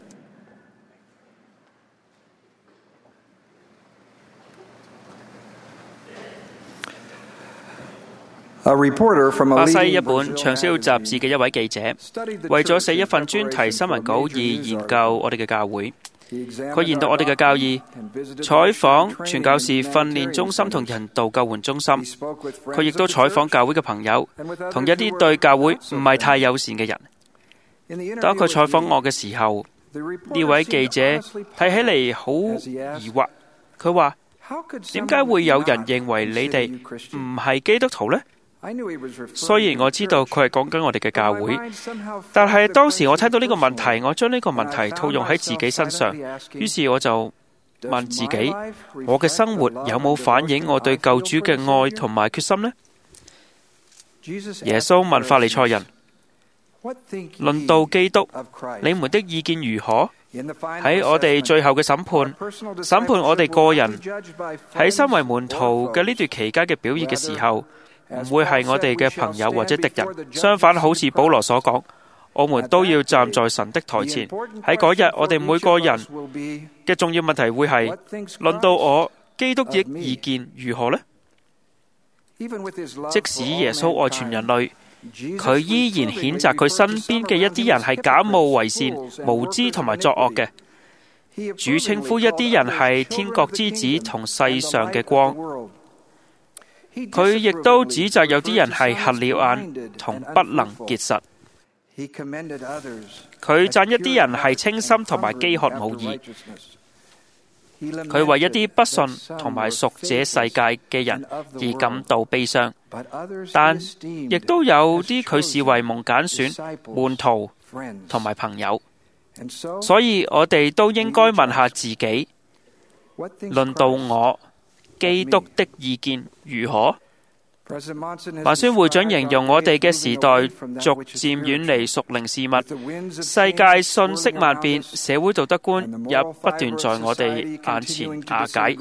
巴西一本暢銷雜誌嘅一位記者，為咗寫一份專題新聞稿而研究我哋嘅教會。佢研讀我哋嘅教義，採訪傳教士訓練中心同人道救援中心。佢亦都採訪教會嘅朋友，同一啲對教會唔係太友善嘅人。當佢採訪我嘅時候，呢位記者睇起嚟好疑惑。佢話：點解會有人認為你哋唔係基督徒呢？雖然我知道佢係講緊我哋嘅教會，但係當時我聽到呢個問題，我將呢個問題套用喺自己身上，於是我就問自己：我嘅生活有冇反映我對救主嘅愛同埋決心呢？耶穌問法利賽人：論到基督，你們的意見如何？喺我哋最後嘅審判我哋個人喺身為門徒嘅呢段期間嘅表現嘅時候，唔會係我哋嘅朋友或者敵人。相反，好似保羅所講，我們都要站在神的台前。喺嗰日，我哋每個人嘅重要問題會係：論到我基督的意見如何呢？即使耶穌愛全人類，佢依然譴責佢身邊嘅一啲人係假冒為善、無知同埋作惡嘅。主稱呼一啲人係天國之子同世上嘅光。佢亦都指責有啲人係瞎了眼同不能結實。佢讚一啲人係清心同埋飢渴無義。佢為一啲不信同埋屬這世界嘅人而感到悲傷，但亦都有啲佢視為蒙揀選、門徒同埋朋友。所以我哋都應該問下自己：論到我基督的意見如何？華宣會長形容我哋嘅時代逐漸遠離屬靈事物，世界瞬息萬變，社會道德觀也不斷在我哋眼前瓦解。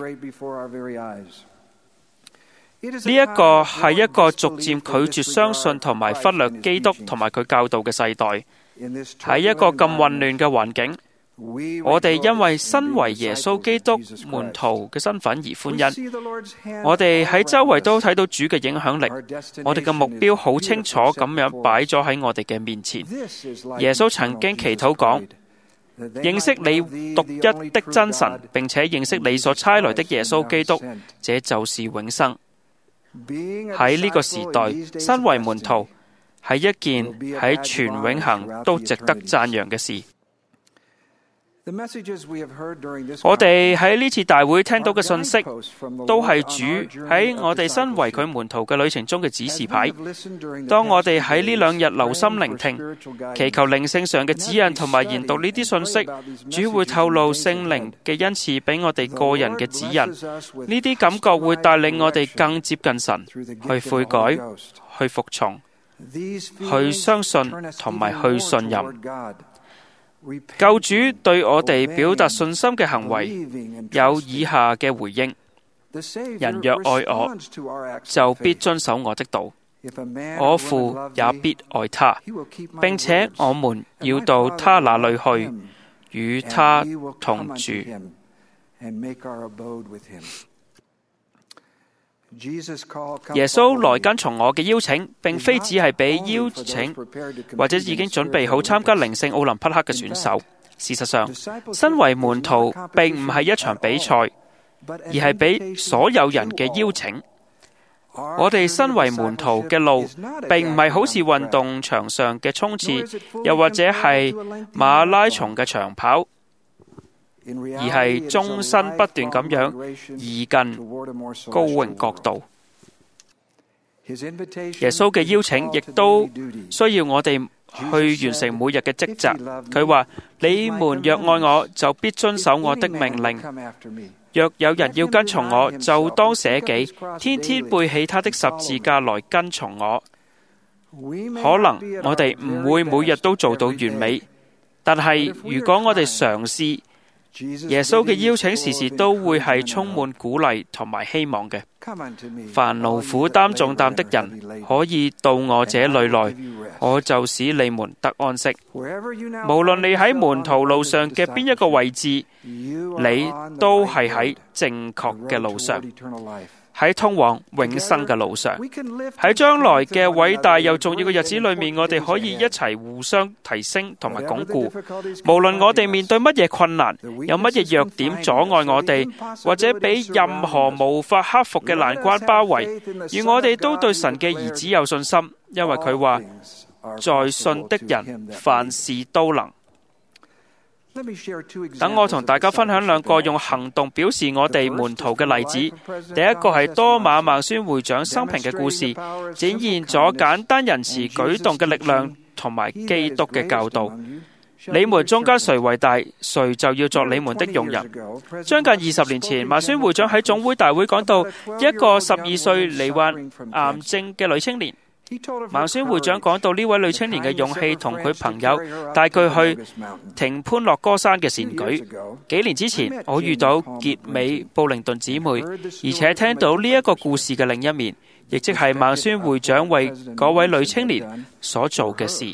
呢一個係一個逐漸拒絕相信同埋忽略基督同埋佢教導嘅世代。喺一個咁混亂嘅環境，我哋因為身為耶穌基督門徒嘅身份而歡欣。我哋喺周圍都睇到主嘅影響力，我哋嘅目標好清楚咁樣擺咗喺我哋嘅面前。耶穌曾經祈禱講：認識你獨一的真神，並且認識你所差來的耶穌基督，這就是永生。喺呢個時代，身為門徒係一件喺全永恆都值得讚揚嘅事。 我哋喺呢次大會聽到嘅信息，都係主喺我哋身為佢門徒嘅旅程中嘅指示牌。當我哋喺呢2日留心聆聽，祈求靈性上嘅指引同埋研讀呢啲信息，主會透露聖靈嘅恩賜俾我哋個人嘅指引。呢啲感覺會帶領我哋更接近神，去悔改，去服從，去相信同埋去信任。救主對我哋表達信心嘅行為有以下嘅回應：人若愛我，就必遵守我的道，我父也必愛他，並且我們要到他那裏去，與他同住。耶穌來跟從我嘅邀請，並非只係俾邀請或者已經準備好參加靈性奧林匹克嘅選手。事實上，身為門徒並唔係一場比賽，而係俾所有人嘅邀請。我哋身為門徒嘅路，並唔係好似運動場上嘅衝刺，又或者係馬拉松嘅長跑，而係終身不斷咁樣移近高榮國度。耶穌嘅邀請亦都需要我哋去完成每日嘅職責。佢話：你們若愛我，就必遵守我的命令。若有人要跟從我，就當捨己，天天背起他的十字架來跟從我。可能我哋唔會每日都做到完美，但係如果我哋嘗試，耶穌嘅邀請時時都會係充滿鼓勵同埋希望嘅。凡勞苦擔重擔的人，可以到我這裏來，我就使你們得安息。無論你喺門徒路上嘅邊一個位置，你都係喺正確嘅路上，喺通往永生嘅路上。喺將來嘅偉大又重要嘅日子裏面，我哋可以一齊互相提升同埋鞏固。無論我哋面對乜嘢困難，有乜嘢弱點阻礙我哋，或者俾任何無法克服嘅難關包圍，而我哋都對神嘅兒子有信心，因為佢話：在信的人凡事都能。等我同大家分享2個用行動表示我哋門徒嘅例子。第一個係多馬孟孫會長生平嘅故事，展現咗簡單仁慈舉動嘅力量同埋基督嘅教導。你們中間誰為大，誰就要作你們的用人。將近20年前，孟孫會長喺總會大會講到一個12歲罹患癌症嘅女青年。孟孫會長講到呢位女青年嘅勇氣同佢朋友帶佢去廷潘洛哥山嘅善舉。幾年之前，我遇到傑美布靈頓姊妹，而且聽到呢一個故事嘅另一面，亦即係孟孫會長為嗰位女青年所做嘅事。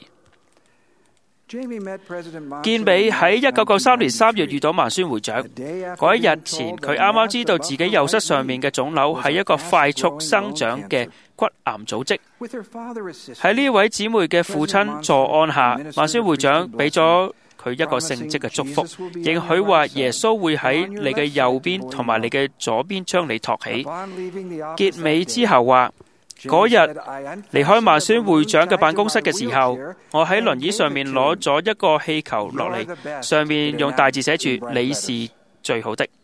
健美喺1993年3月遇到孟孫會長。嗰一日前，佢啱啱知道自己右膝上面嘅腫瘤係一個快速生長嘅骨癌組織。喺呢位姊妹嘅父親助按下，孟孫會長俾咗佢一個聖職嘅祝福，應許話耶穌會喺你嘅右邊同埋你嘅左邊將你托起。結尾之後話：嗰日離開孟孫會長嘅辦公室嘅時候，我喺輪椅上面攞咗一個氣球落嚟，上面用大字寫住：你是最好的。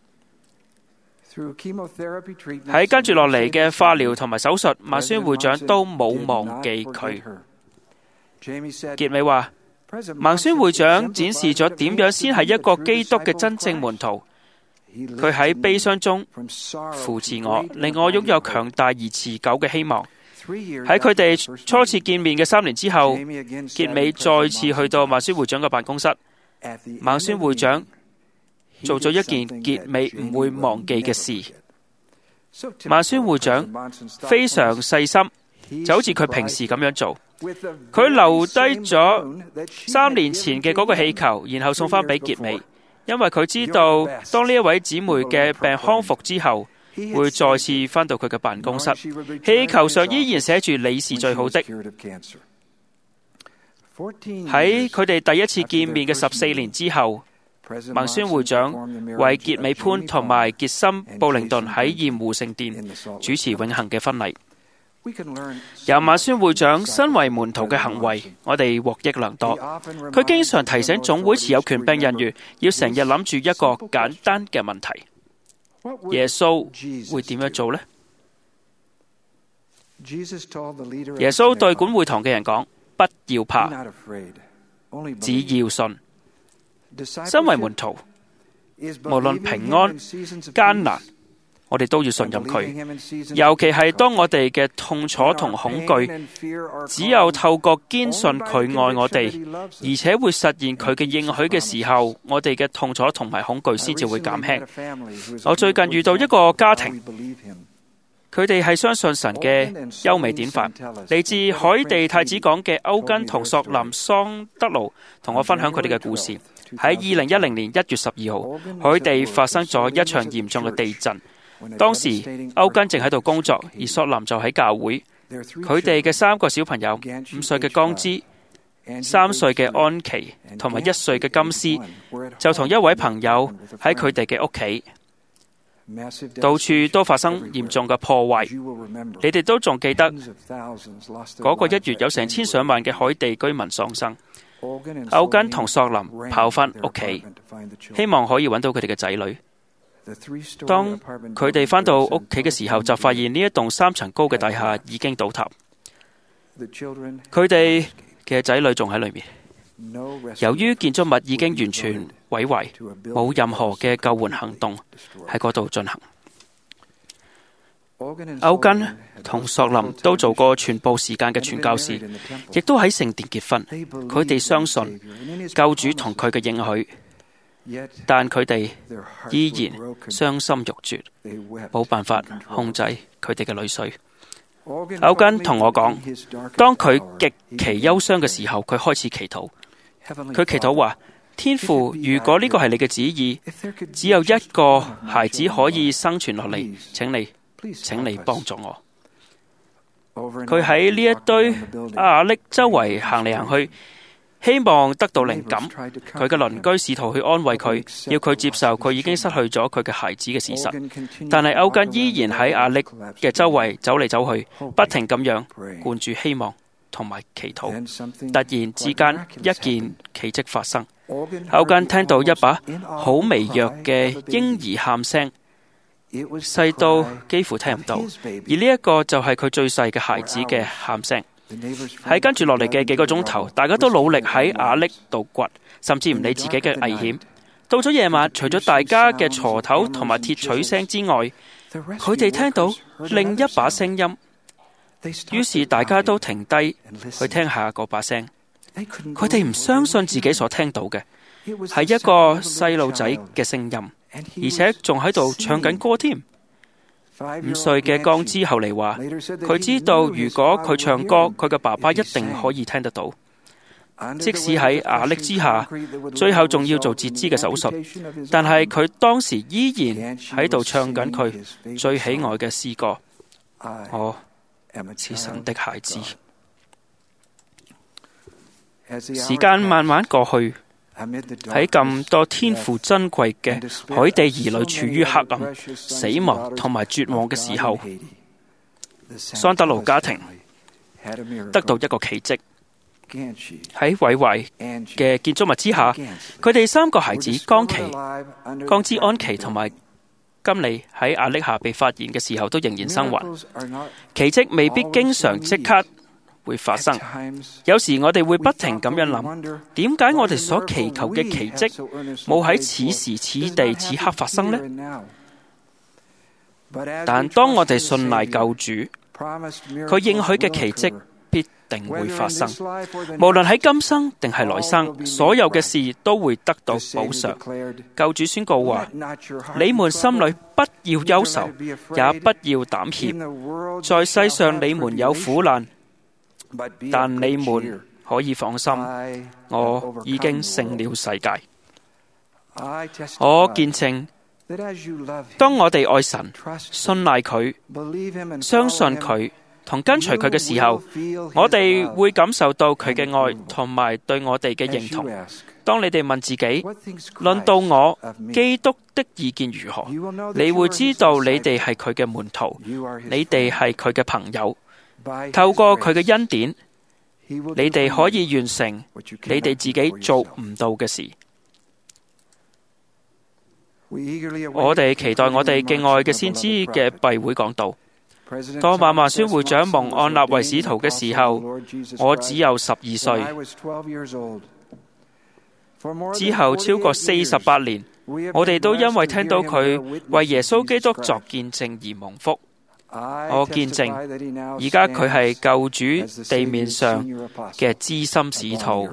喺跟住落嚟嘅化療同埋手術，孟孫會長都冇忘記佢。結尾話：孟孫會長展示咗點樣先係一個基督嘅真正門徒。佢喺悲傷中扶持我，令我擁有強大而持久嘅希望。喺佢哋初次見面嘅3年之後，結尾再次去到孟孫會長嘅辦公室。孟孫會長做咗一件結尾唔會忘記嘅事。孟孫會長非常細心，就好似佢平時咁樣做。佢留低咗3年前嘅嗰個氣球，然後送翻俾結尾。因為佢知道，當呢一位姊妹嘅病康復之後，會再次返到佢嘅辦公室。氣球上依然寫住你是最好的。喺佢哋第一次見面嘅14年之後，孟孫會長為傑美潘同埋傑森布靈頓喺鹽湖聖殿主持永恆嘅婚禮。 由馬宣會長身為門徒嘅行為，我哋獲益良多。佢經常提醒總會持有權柄人員要成日諗住一個簡單嘅問題：耶穌會點樣做呢？耶穌對管會堂嘅人講：不要怕，只要信。身為門徒，無論平安艱難，我哋都要信任佢，尤其係當我哋嘅痛楚同恐懼，只有透過堅信佢愛我哋，而且會實現佢嘅應許嘅時候，我哋嘅痛楚同埋恐懼先至會減輕。我最近遇到一個家庭，佢哋係相信神嘅優美典範，嚟自海地太子港嘅歐根同索林桑德魯同我分享佢哋嘅故事。喺2010年1月12號，海地發生咗一場嚴重嘅地震。當時歐根正喺度工作，而索林就喺教會。佢哋嘅3個小朋友，5歲嘅江之、3歲嘅安琪同埋1歲嘅金斯，就同一位朋友喺佢哋嘅屋企。到處都發生嚴重嘅破壞。你哋都仲記得嗰個1月有成千上萬嘅海地居民喪生。歐根同索林跑返屋企，希望可以揾到佢哋嘅仔女。當佢哋返到屋企嘅時候，就發現呢一棟3層高嘅大廈已經倒塌，佢哋嘅仔女仲喺裏面。由於建築物已經完全毀壞，冇任何嘅救援行動喺嗰度進行。歐根同索林都做過全部時間嘅傳教士，亦都喺聖殿結婚。佢哋相信救主同佢嘅應許，但佢哋依然傷心欲絕，冇辦法控制佢哋嘅淚水。歐根同我講，當佢極其憂傷嘅時候，佢開始祈禱。佢祈禱話：天父，如果呢個係你嘅旨意，只有一個孩子可以生存落嚟，請你幫助我。佢喺呢一堆亞歷周圍行嚟行去，希望得到靈感。佢嘅鄰居試圖去安慰佢，要佢接受佢已經失去咗佢嘅孩子嘅事實。但係歐根依然喺亞歷嘅周圍走嚟走去，不停咁樣灌注希望同埋祈禱。突然之間，一件奇蹟發生。歐根聽到一把好微弱嘅嬰兒喊聲，細到幾乎聽唔到，而呢一個就係佢最細嘅孩子嘅喊聲。喺跟住落嚟嘅幾個鐘頭，大家都努力喺亞歷度掘，甚至唔理自己嘅危險。到咗夜晚，除咗大家嘅鋤頭同埋鐵錘聲之外，佢哋聽到另一把聲音。於是大家都停低去聽下嗰把聲。佢哋唔相信自己所聽到嘅係一個細路仔嘅聲音，而且仲喺度唱緊歌添。5歲嘅江之後嚟話，佢知道如果佢唱歌，佢嘅爸爸一定可以聽得到。即使喺壓力之下，最後仲要做截肢嘅手術，但係佢當時依然喺度唱緊佢最喜愛嘅詩歌。我是神的孩子。時間慢慢過去，喺咁多天父珍貴嘅海地兒女處於黑暗、死亡同埋絕望嘅時候，桑德魯家庭得到一個奇蹟。喺毀壞嘅建築物之下，佢哋3個孩子江之安琪同埋金利喺壓力下被發現嘅時候都仍然生還。奇蹟未必經常即刻會發生，有時我哋會不停咁樣諗，點解我哋所祈求嘅奇蹟冇喺此時此地此刻發生呢？但當我哋信賴救主，佢應許嘅奇蹟必定會發生，無論喺今生定係來生，所有嘅事都會得到補償。救主宣告話：你們心裏不要憂愁，也不要膽怯。在世上你們有苦難，但你們可以放心，我已經勝了世界。我見證，當我哋愛神、信賴佢、相信佢同跟隨佢嘅時候，我哋會感受到佢嘅愛同埋對我哋嘅認同。當你哋問自己，論到我基督的意見如何，你會知道你哋係佢嘅門徒，你哋係佢嘅朋友， 透過佢嘅恩典，你哋可以完成你哋自己做唔到嘅事。我哋期待我哋敬愛嘅先知嘅閉會講道。當馬馬孫會長蒙按立為使徒嘅時候，我只有12歲。之後超過48年，我哋都因為聽到佢為耶穌基督作見證而蒙福。我見證，而家佢係救主地面上嘅資深使徒。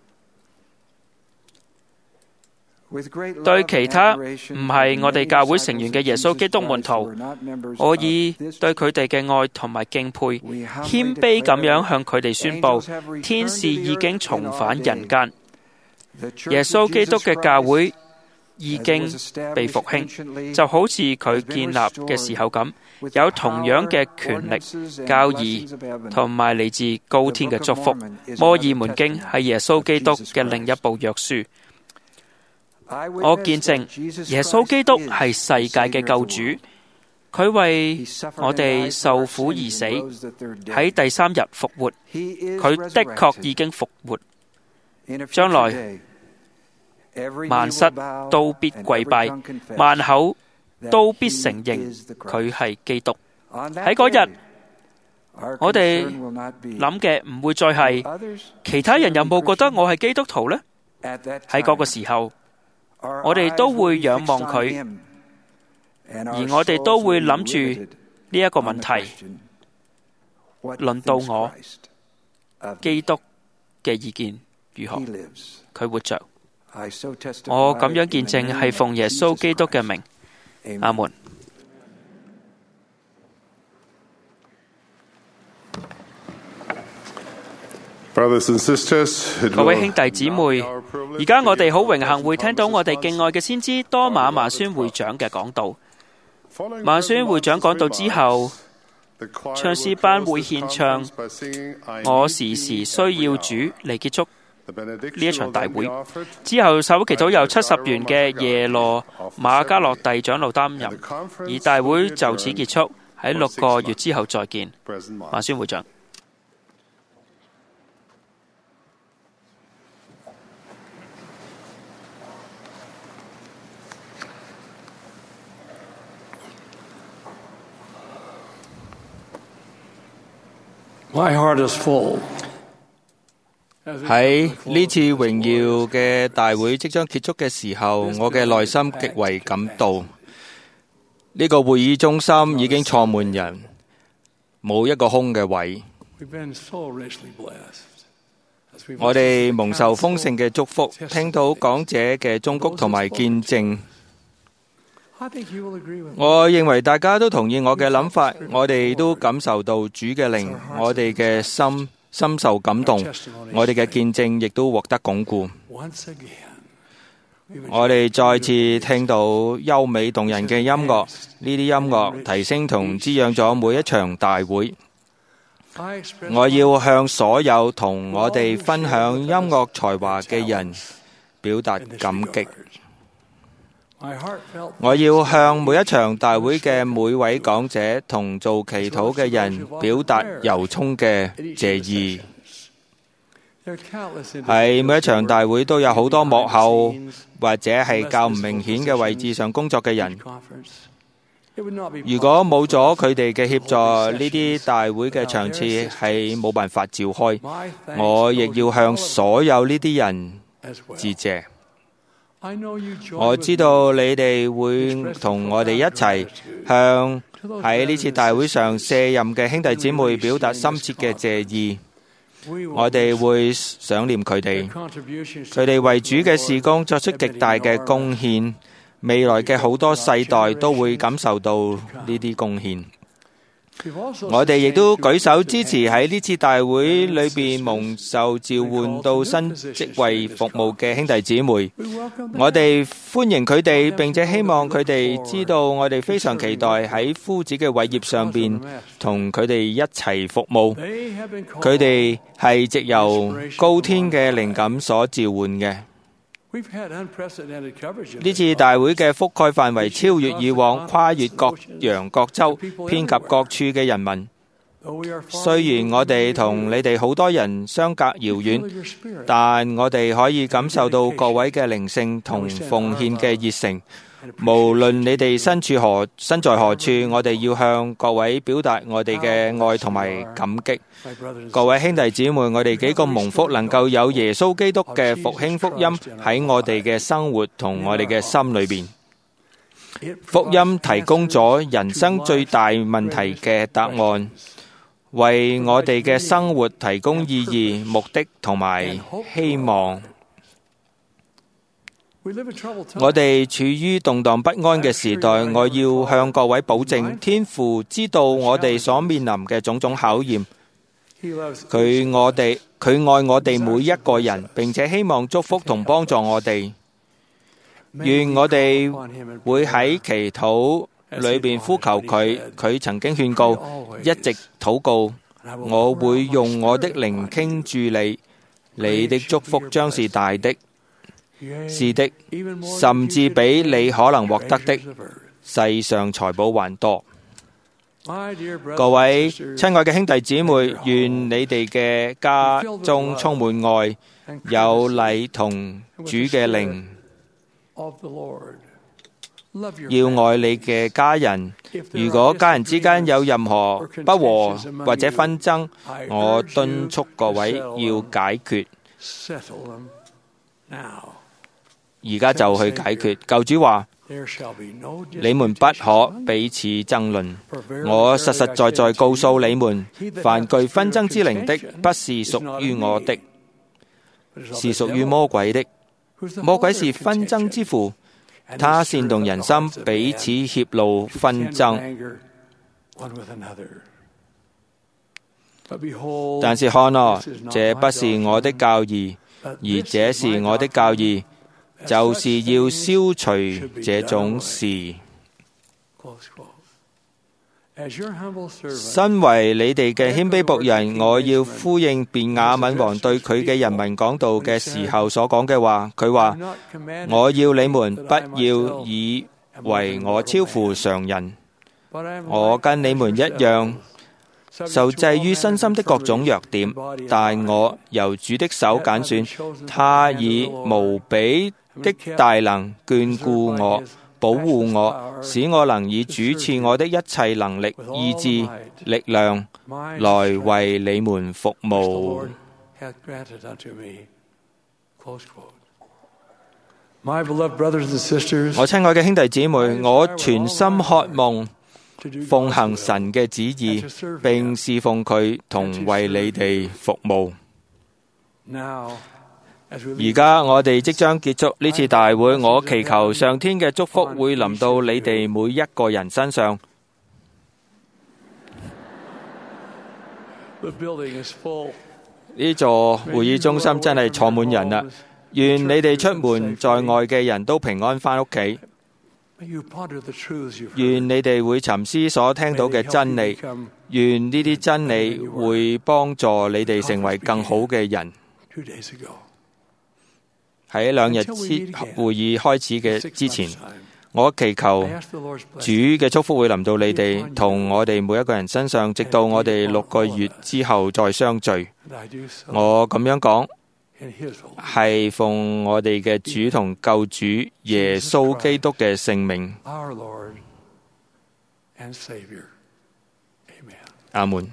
對其他唔係我哋教會成員嘅耶穌基督門徒，我以對佢哋嘅愛同埋敬佩，謙卑咁樣向佢哋宣布，天使已經重返人間，耶穌基督嘅教會已經被復興，就好似佢建立嘅時候咁，有同樣嘅權力、教義同埋嚟自高天嘅祝福。摩爾門經係耶穌基督嘅另一部約書。我見證耶穌基督係世界嘅救主，佢為我哋受苦而死，喺第3日復活。佢的確已經復活，將來萬膝都必跪拜，萬口都必承認佢係基督。喺嗰日，我哋諗嘅唔會再係其他人有冇覺得我係基督徒呢？喺嗰個時候，我哋都會仰望佢，而我哋都會諗住呢一個問題：輪到我，基督嘅意見如何？佢活着。我咁樣見證係奉耶穌基督嘅名。阿門。各位兄弟姊妹，而家我哋好榮幸會聽到我哋敬愛嘅先知多馬馬孫會長嘅講道。馬孫會長講道之後，唱詩班會獻唱我時時需要主嚟結束呢一場大會。之後首祈禱由70元嘅耶羅馬加洛蒂長老擔任，而大會就此結束。喺6個月之後再見。馬孫會長。 喺呢次榮耀嘅大會即將結束嘅時候，我嘅內心極為感動。呢個會議中心已經坐滿人，冇一個空嘅位。我哋蒙受豐盛嘅祝福，聽到講者嘅忠告同埋見證。我認為大家都同意我嘅諗法，我哋都感受到主嘅靈，我哋嘅心深受感動，我哋嘅見證亦都獲得鞏固。我哋再次聽到優美動人嘅音樂，呢啲音樂提升同滋養咗每一場大會。我要向所有同我哋分享音樂才華嘅人表達感激。我要向每一場大會嘅每位講者同做祈禱嘅人表達由衷嘅謝意。喺每一場大會都有好多幕後或者係較唔明顯嘅位置上工作嘅人。如果冇咗佢哋嘅協助，呢啲大會嘅場次係冇辦法召開。我亦要向所有呢啲人致謝。我知道你哋會同我哋一齊向喺呢次大會上卸任嘅兄弟姊妹表達深切嘅謝意。我哋會想念佢哋，佢哋為主嘅事工作出極大嘅貢獻，未來嘅好多世代都會感受到呢啲貢獻。我哋亦都舉手支持喺呢次大會裏邊蒙受召喚到新職位服務嘅兄弟姊妹。我哋歡迎佢哋，並且希望佢哋知道我哋非常期待喺夫子嘅偉業上邊同佢哋一齊服務。佢哋係藉由高天嘅靈感所召喚嘅。呢次大會嘅覆蓋範圍超越以往，跨越各洋各州，遍及各處嘅人民。 雖然我哋同你哋好多人相隔遙遠，但我哋可以感受到各位嘅靈性同奉獻嘅熱誠。無論你哋身在何處，我哋要向各位表達我哋嘅愛同埋感激。各位兄弟姊妹，我哋幾個蒙福，能夠有耶穌基督嘅復興福音喺我哋嘅生活同我哋嘅心裏邊。福音提供咗人生最大問題嘅答案，為我哋嘅生活提供意義、目的同埋希望。我哋處於動盪不安嘅時代，我要向各位保證，天父知道我哋所面臨嘅種種考驗。佢愛我哋每一個人，並且希望祝福同幫助我哋。願我哋會喺祈禱裏邊呼求佢。佢曾經勸告，一直禱告，我會用我的靈傾注你，你的祝福將是大的。是的，甚至比你可能獲得的世上財寶還多。各位親愛嘅兄弟姊妹，願你哋嘅家中充滿愛，有禮同主嘅靈。要愛你嘅家人。如果家人之間有任何不和或者紛爭，我敦促各位要解決。而家就去解決。救主話：你們不可彼此爭論。我實實在在告訴你們，凡具紛爭之靈的，不是屬於我的，是屬於魔鬼的。魔鬼是紛爭之父，他煽動人心，彼此怯怒紛爭。但是看啊，這不是我的教義，而這是我的教義，就是要消除這種事。身為你哋嘅謙卑僕人，我要呼應便雅憫王對佢嘅人民講道嘅時候所講嘅話。佢話：我要你們不要以為我超乎常人，我跟你們一樣，受制於身心的各種弱點，但我由主的手揀選，他以無比的大能眷顧我，保護我，使我能以主賜我的一切能力、意志、力量來為你們服務。我親愛嘅兄弟姊妹，我全心渴望奉行神嘅旨意，並侍奉佢同為你哋服務。而家我哋即將結束呢次大會，我祈求上天嘅祝福會臨到你哋每一個人身上。呢座會議中心真係坐滿人啦！願你哋出門在外嘅人都平安返屋企。願你哋會沉思所聽到嘅真理，願呢啲真理會幫助你哋成為更好嘅人。喺2日會議開始嘅之前，我祈求主嘅祝福會臨到你哋同我哋每一個人身上，直到我哋6個月之後再相聚。我咁樣講係奉我哋嘅主同救主耶穌基督嘅聖名。阿門。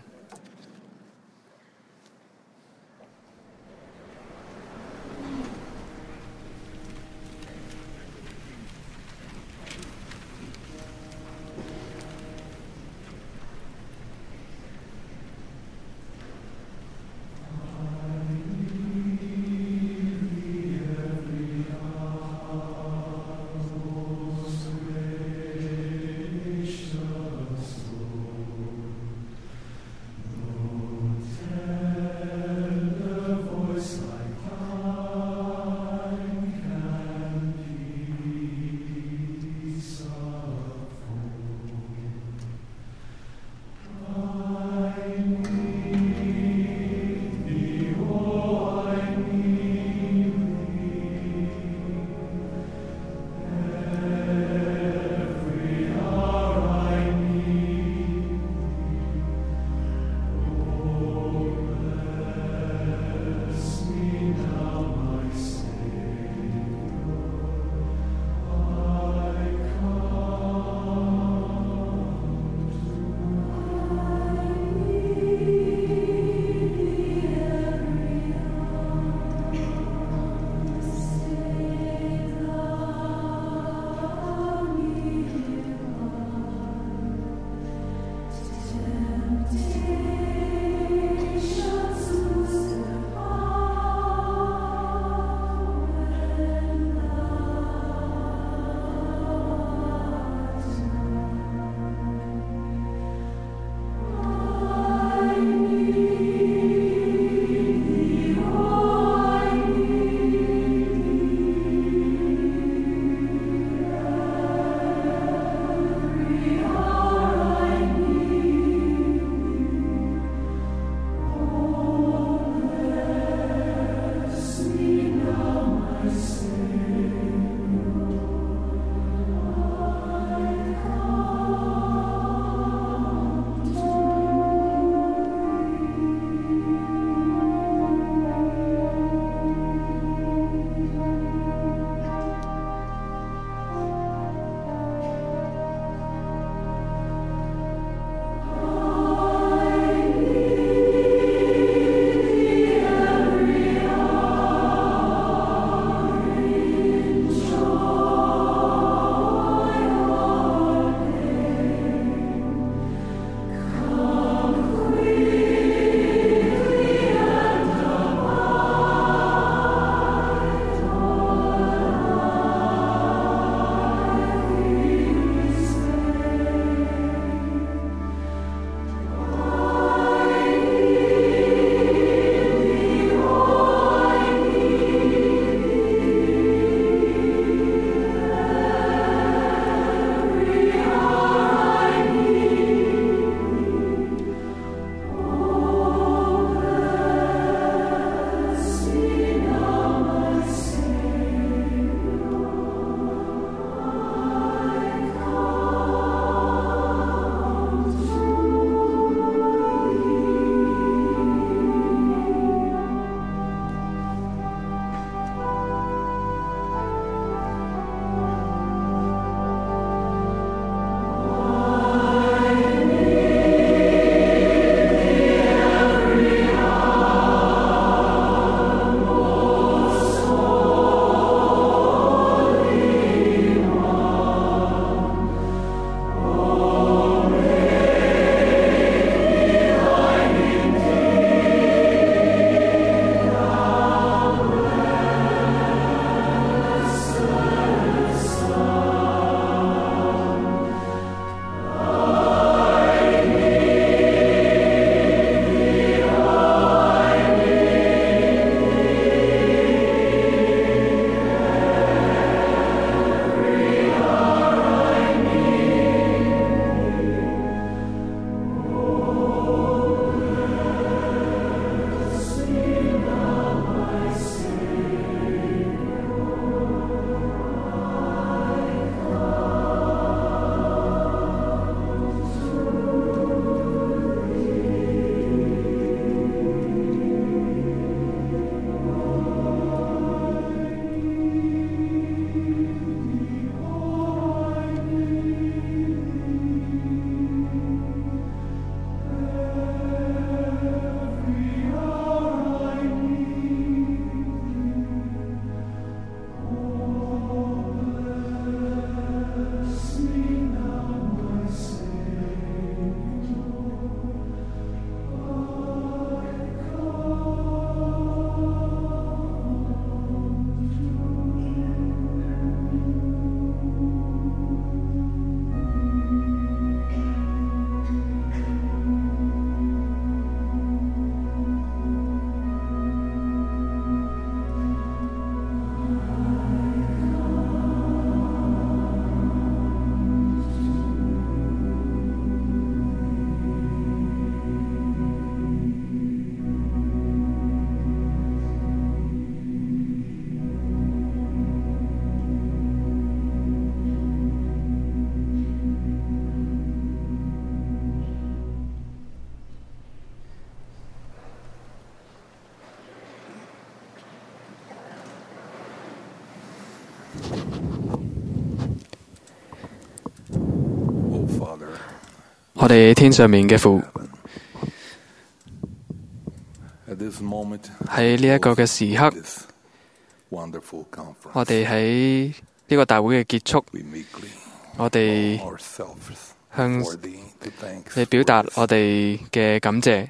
我哋天上面嘅父，喺呢一個嘅時刻，我哋喺呢個大會嘅結束，我哋向你表達我哋嘅感謝，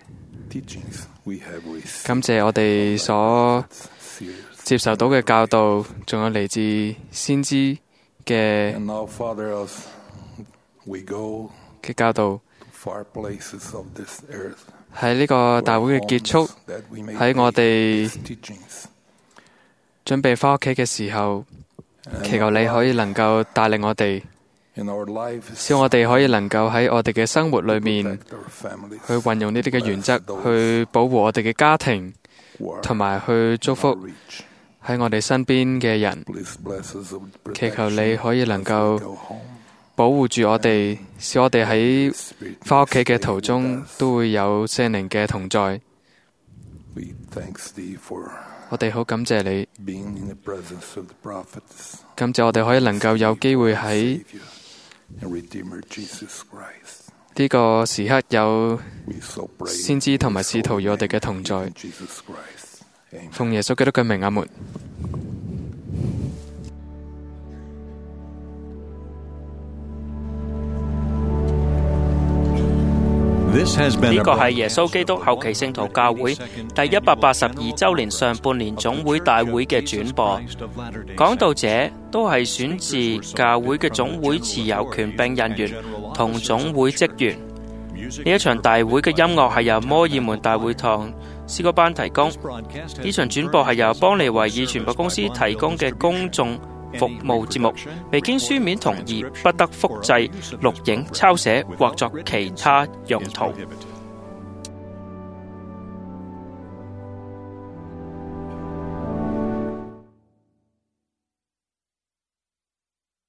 感謝我哋所接受到嘅教導，仲有嚟自先知嘅教導。喺呢個大會嘅結束，喺我哋準備返屋企嘅時候，祈求你可以能夠帶領我哋，使我哋可以能夠喺我哋嘅生活裏面去運用呢啲嘅原則，去保護我哋嘅家庭，同埋去祝福喺我哋身邊嘅人。祈求你可以能夠保護住我哋，使我哋喺返屋企嘅途中都會有聖靈嘅同在。我哋好感謝你，感謝我哋可以能夠有機會喺呢個時刻有先知同埋使徒與我哋嘅同在。奉耶穌基督嘅名，阿門。 呢個係耶穌基督後期聖徒教會第182週年上半年總會大會嘅轉播。講道者都係選自教會嘅總會持有權柄人員同總會職員。呢一場大會嘅音樂係由摩爾門大會堂詩歌班提供。呢場轉播係由邦尼維爾傳播公司提供嘅公眾服務節目，未經書面同意，不得複製、錄影、抄寫或作其他用途。